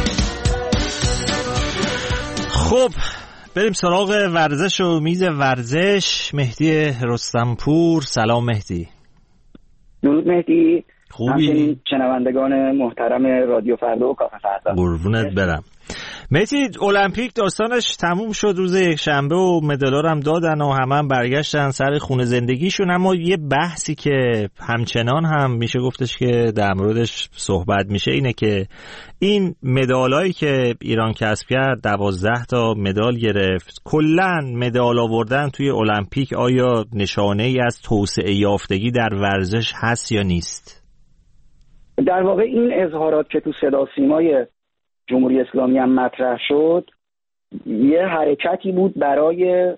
خب بریم سراغ ورزش و میز ورزش. مهدی رستمپور، سلام مهدی. درود مهدی. خوبی؟ شنوندگان محترم رادیو فردا و کافه فردا، قربونت برم. مهدی، المپیک داستانش تموم شد روز یک شنبه و مدالا هم دادن و همه هم برگشتن سر خونه زندگیشون، اما یه بحثی که همچنان هم میشه گفتش که در موردش صحبت میشه اینه که این مدالایی که ایران کسب کرد، دوازده تا مدال گرفت، کلاً مدال آوردن توی المپیک آیا نشانه ای از توسعه یافتگی در ورزش هست یا نیست؟ در واقع این اظهارات که تو صدا سیمای جمهوری اسلامی هم مطرح شد یه حرکتی بود برای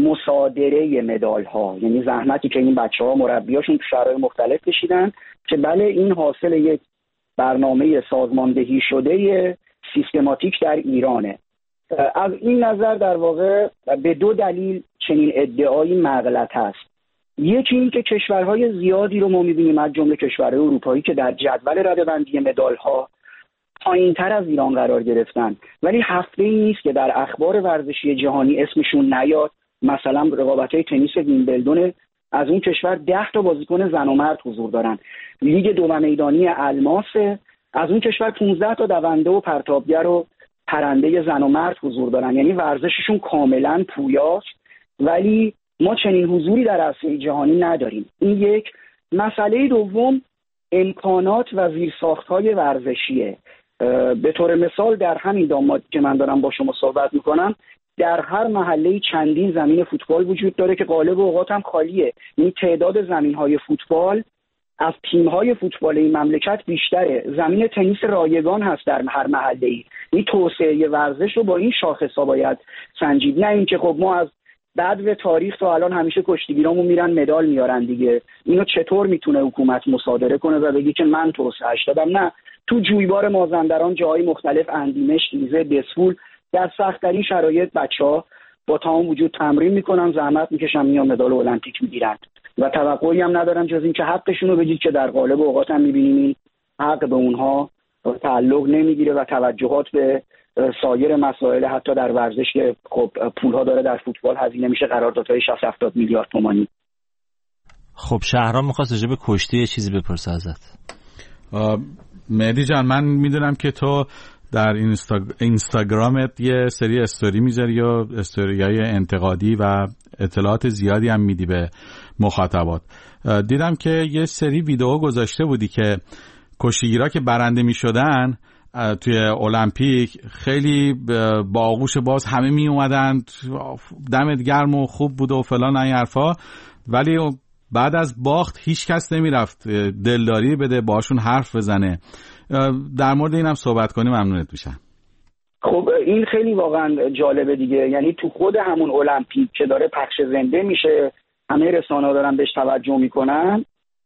مصادره مدال ها، یعنی زحمتی که این بچه ها مربیاشون تو شرایط مختلف کشیدن که بله این حاصل یک برنامه سازماندهی شده سیستماتیک در ایرانه. از این نظر در واقع به دو دلیل چنین ادعایی مغلط هست. یکی این که کشورهای زیادی رو ما می‌بینیم از جمله کشورهای اروپایی که در جدول رده‌بندی مدال‌ها پایین‌تر از ایران قرار گرفتن، ولی هفته‌ای نیست که در اخبار ورزشی جهانی اسمشون نیاد. مثلا رقابت‌های تنیس ویمبلدون از اون کشور ده تا بازیکن زن و مرد حضور دارن. لیگ دو میدانی الماس از اون کشور پانزده تا دونده و پرتابگر و پرنده زن و مرد حضور دارن. یعنی ورزششون کاملا پویاست، ولی ما چنین حضوری در عرصه جهانی نداریم. این یک. مسئله دوم امکانات و زیرساخت‌های ورزشیه. به طور مثال در همین داماد که من دارم با شما صحبت میکنم در هر محله چندین زمین فوتبال وجود داره که غالب اوقات هم خالیه. این تعداد زمین‌های فوتبال از تیم‌های فوتبال این مملکت بیشتره. زمین تنیس رایگان هست در هر محله‌ای. این توسعه ورزش رو با این شاخص‌ها باید سنجید، نه اینکه خب ما از بعد تاریخ تا الان همیشه کشتیگیرامون میرن مدال میارن دیگه، اینو چطور میتونه حکومت مصادره کنه و بگی که من توسعه‌اش دادم؟ نه، تو جویبار مازندران جاهای مختلف اندیمش، ایزه، دسفول در سخت‌ترین شرایط بچه‌ها با تمام وجود تمرین میکنن، زحمت میکشن، میان مدال المپیک میگیرن و توقعی هم ندارن جز این که حقشون رو بگید که در قالب اوقات هم میبینیم این حق به اونها تعلق نمیگیره و توجهات به سایر مسائل حتی در ورزش که خب پولها داره در فوتبال هزینه میشه، قراردادهای شصت هفتاد میلیارد تومانی. خب شهرام میخواست راجع به کشتی یه چیزی بپرسه ازت. مهدی جان، من میدونم که تو در اینستا... اینستاگرامت یه سری استوری میذاری یا استوریای انتقادی و اطلاعات زیادی هم میدی به مخاطبات. دیدم که یه سری ویدیو گذاشته بودی که کشتیگیرا که برنده میشدن توی المپیک خیلی با آغوش باز همه می اومدن، دمت گرم و خوب بود و فلان این حرفا، ولی بعد از باخت هیچ کس نمی رفت دلداری بده باشون حرف بزنه. در مورد اینم صحبت کنیم ممنونت میشم. خب این خیلی واقعا جالبه دیگه، یعنی تو خود همون المپیک که داره پخش زنده میشه، همه رسانه‌ها دارن بهش توجه میکنن،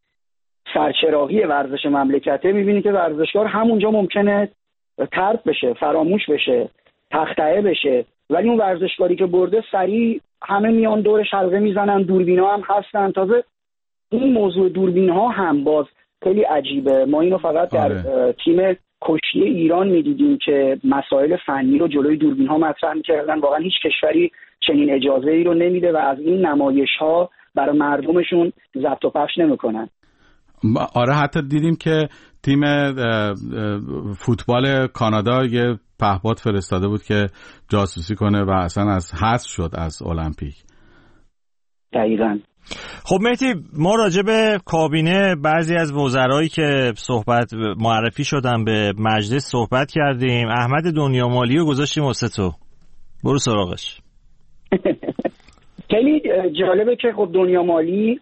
سرچراغی ورزش مملکته، میبینی که ورزشکار همونجا ممکنه طرد بشه، فراموش بشه، تخطئه بشه، ولی اون ورزشکاری که برده سریع همه میان دورش حلقه میزنن، دوربینا هم هستن. تازه این موضوع دوربین‌ها هم باز خیلی عجیبه. ما اینو فقط در آره. تیم کشتی ایران میدیدیم که مسائل فنی رو جلوی دوربین‌ها مطرح می‌کردن. واقعا هیچ کشوری چنین اجازه ای رو نمیده و از این نمایش‌ها برای مردمشون ضبط و پخش نمی‌کنن. آره، حتی دیدیم که تیم فوتبال کانادا یه پهپاد فرستاده بود که جاسوسی کنه و اصلا از حذف شد از المپیک. دقیقاً. خب مهدی، ما راجع به کابینه بعضی از وزرایی که صحبت معرفی شدن به مجلس صحبت کردیم. احمد دنیامالی رو گذاشتیم واسه تو، برو سراغش. خیلی جالبه که خب دنیامالی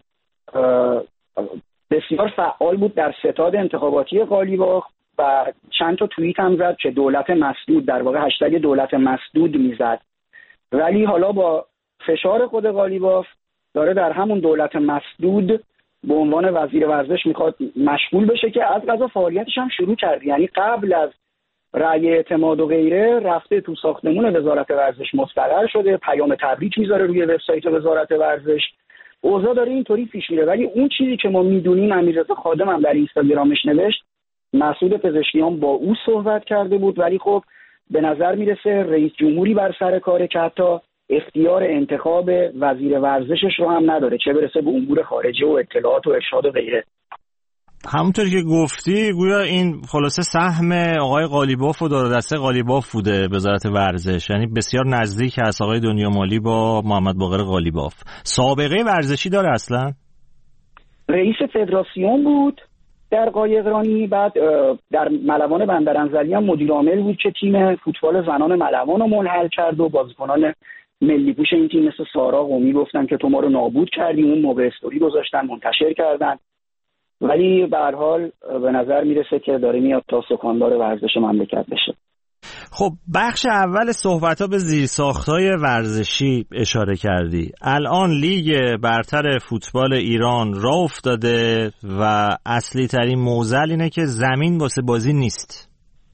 بسیار فعال بود در ستاد انتخاباتی قالیباف و چند تا توییت هم زد که دولت مسدود، در واقع هشتگ دولت مسدود میزد، ولی حالا با فشار خود قالیباف داره در همون دولت مسدود به عنوان وزیر ورزش میخواد مشغول بشه که از قضا فعالیتش هم شروع کرد. یعنی قبل از رأی اعتماد و غیره رفته تو ساختمون وزارت ورزش مستقر شده، پیام تبریک میذاره روی وبسایت وزارت ورزش. اوضاع داره اینطوری پیش میره، ولی اون چیزی که ما میدونیم، امیررضا خادم هم در اینستاگرامش نوشت، مسعود پزشکیان با او صحبت کرده بود، ولی خب به نظر میرسه رئیس جمهوری بر سر کاره که حتی اختیار انتخاب وزیر ورزشش رو هم نداره، چه برسه به امور خارجه و اطلاعات و ارشاد و غیره. همونطور که گفتی گویا این خلاصه سهم آقای قالیباف و دار دسته قالیباف بوده وزارت ورزش، یعنی بسیار نزدیک از آقای دنیامالی با محمد باقر قالیباف. سابقه ورزشی داره اصلا؟ رئیس فدراسیون بود در قایقرانی، بعد در ملوان بندرانزلی هم مدیر عامل بود که تیم فوتبال زنان ملوان رو منحل کرد و بازیکنان ملی پوش این تیم مثل سارا قمی گفتن که تو ما رو نابود کردی، اون موقع استوری گذاشتن منتشر کردن. ولی به هر حال به نظر میرسه که داره میاد تا سکانبار ورزش مملکت بشه. خب بخش اول صحبت‌ها به زیرساخت‌های ورزشی اشاره کردی. الان لیگ برتر فوتبال ایران راه افتاده و اصلی ترین معضل اینه که زمین واسه بازی نیست.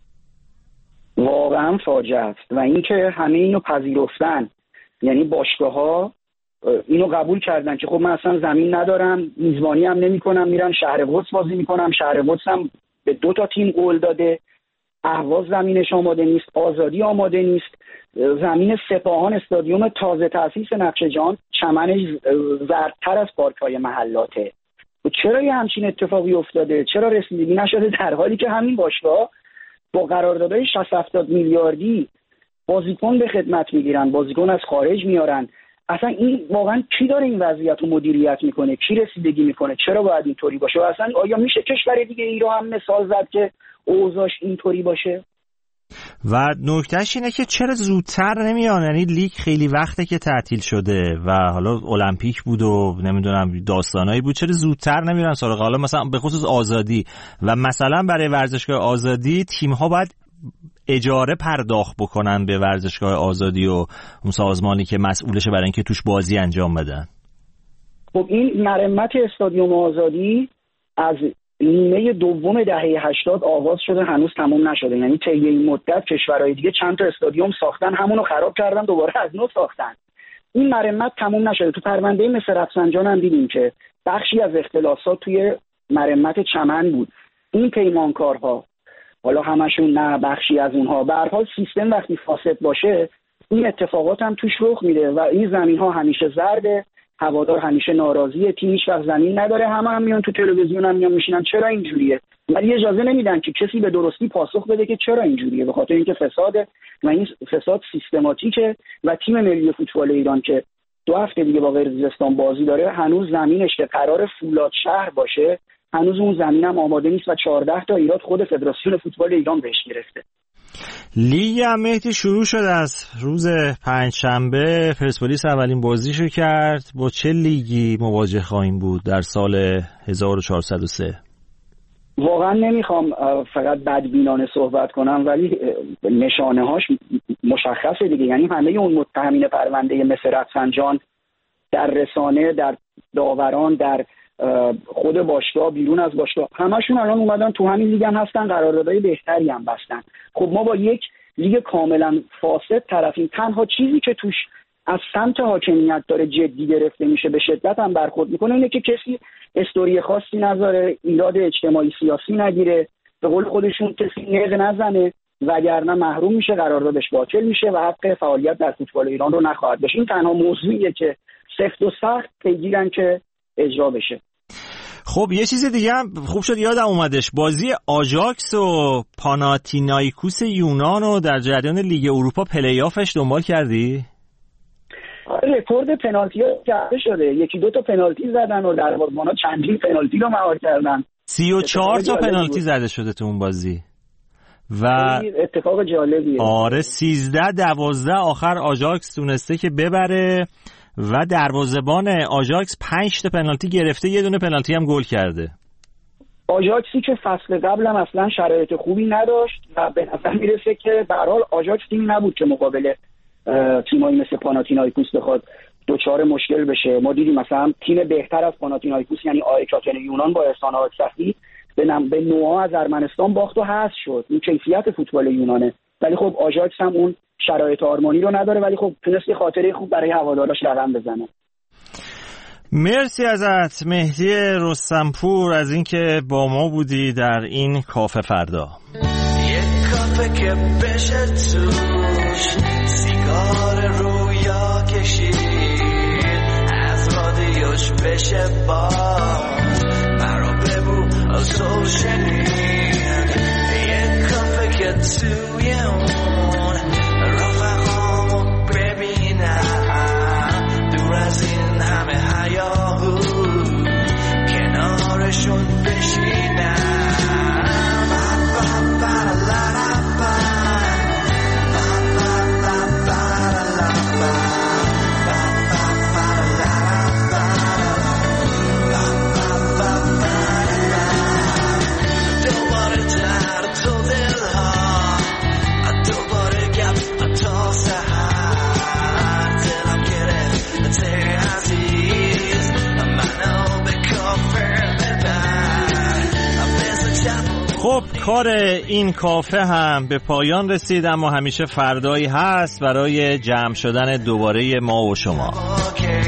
واقعا فاجعه است و اینکه همه اینو پذیرفتن، یعنی باشگاه‌ها اینو قبول کردن که خب من اصلا زمین ندارم، میزبانی هم نمی‌کنم، میرن شهر قدس بازی می‌کنم، شهر قدس هم به دو تا تیم قول داده، اهواز زمینش آماده نیست، آزادی آماده نیست، زمین سپاهان استادیوم تازه تأسیس نقش جهان چمنش زردتر از پارک‌های محلاته. چرا یه همچین اتفاقی افتاده؟ چرا رسیدگی نشده در حالی که همین باشگاه با قراردادهای شصت هفتاد میلیاردی بازیکن به خدمت میگیرن، بازیکن از خارج میارن؟ اصلا این واقعا کی داره این وضعیت رو مدیریت میکنه؟ کی رسیدگی میکنه؟ چرا باید اینطوری باشه؟ و اصلا آیا میشه کشور دیگه ای رو هم مثال زد که اوضاعش اینطوری باشه؟ و نکتهش اینه که چرا زودتر نمیان؟ یعنی لیگ خیلی وقته که تعطیل شده و حالا المپیک بود و نمیدونم داستانایی بود، چرا زودتر نمیرن سراغ؟ حالا مثلا به خصوص آزادی و مثلا برای ورزشگاه آزادی تیم‌ها باید اجاره پرداخت بکنن به ورزشگاه آزادی و اون سازمانی که مسئولشه برای اینکه توش بازی انجام بدن. خب این مرمت استادیوم آزادی از نیمه دوم دهه هشتاد آغاز شده، هنوز تمام نشده. یعنی طی این مدت کشورهای دیگه چند تا استادیوم ساختن، همونو خراب کردن، دوباره از نو ساختن. این مرمت تمام نشده. تو پرونده مثل رفسنجان هم دیدیم که بخشی از اختلاسات توی مرمت چمن بود. این پیمانکارها، حالا همشون نه، بخشی از اونها، به هر حال سیستم وقتی فاسد باشه این اتفاقات هم توش رخ میده و این زمین ها همیشه زرده، هوادار همیشه ناراضیه، تیم هیچ وقت زمین نداره، همه هم میان تو تلویزیون هم میان میشینن چرا اینجوریه، ولی اجازه نمیدن که کسی به درستی پاسخ بده که چرا اینجوریه، به خاطر اینکه فساده و این فساد سیستماتیکه و تیم ملی فوتبال ایران که دو هفته دیگه با قرقیزستان بازی داره هنوز زمینش که قرار فولاد شهر باشه هنوز اون زمینم آماده نیست و چهارده تا ایراد خود فدراسیون فوتبال ایران بهش گرفته. لیگ هم مهدی شروع شد از روز پنجشنبه، پرسپولیس اولین بازیشو کرد. با چه لیگی مواجه خواهیم بود در سال هزار و چهارصد و سه؟ واقعا نمیخوام فقط بدبینانه صحبت کنم ولی نشانه هاش مشخصه دیگه. یعنی همه اون متهمین پرونده مثل رفسنجان در رسانه، در داوران، در خود باشگاه، بیرون از باشگاه، همشون الان اومدن تو همین لیگ هم هستن، قراردادهای بهتری هم بستن. خب ما با یک لیگ کاملا فاسد طرفیم. تنها چیزی که توش از سمت حاکمیت داره جدی گرفته میشه، به شدت هم برخورد میکنه، اینه که کسی استوری خاصی نذاره، ایراد اجتماعی سیاسی نگیره، به قول خودشون کسی نق نزنه، وگرنه محروم میشه، قراردادش باطل میشه و حق فعالیت در فوتبال ایران رو نخواهد داشت. این تنها موضوعیه که سفت و سخت پیگیرن که اجرا بشه. خب یه چیز دیگه هم خوب شد یادم اومدش، بازی آژاکس و پاناتینایکوس یونان رو در جریان لیگ اروپا پلی آفش دنبال کردی؟ رکورد پنالتی ها کرده شده، یکی دو تا پنالتی زدن و دروازه‌بان‌ها چندین پنالتی رو مهار کردن. سی و چهار تا پنالتی زده شده تو اون بازی و اتفاق جالبیه. آره سیزده دوازده آخر آژاکس تونسته که ببره و دروازه‌بان آژاکس پنج تا پنالتی گرفته، یه دونه پنالتی هم گل کرده. آژاکسی که فصل قبل هم اصلا شرایط خوبی نداشت و به نظر میرسه که به هر حال آژاکس تیمی نبود که مقابل تیمایی مثل پاناتینایکوس بخواد دوچار مشکل بشه. ما دیدیم مثلا تیم بهتر از پاناتینایکوس یعنی آیک آتن یونان با احسان آکسفی به نم... به نوآ از ارمنستان باخت و حذف شد. این کیفیت فوتبال یونانه، ولی خب آژاکس هم اون شرایط آرمانی رو نداره، ولی خب تونست خاطره خوب برای هواداراش رقم بزنه. مرسی ازت مهدی رستمپور از اینکه با ما بودی در این کافه فردا. یک کافه که بشه توش سیگار رویا کشید، از رادیوش بشه باز مرا ببو صبح شنید یه کافه که توی اون رفقامو ببینم دور از این همه هیاهو کنارشون بشینم. خب کار این کافه هم به پایان رسید، اما همیشه فردایی هست برای جمع شدن دوباره ما و شما.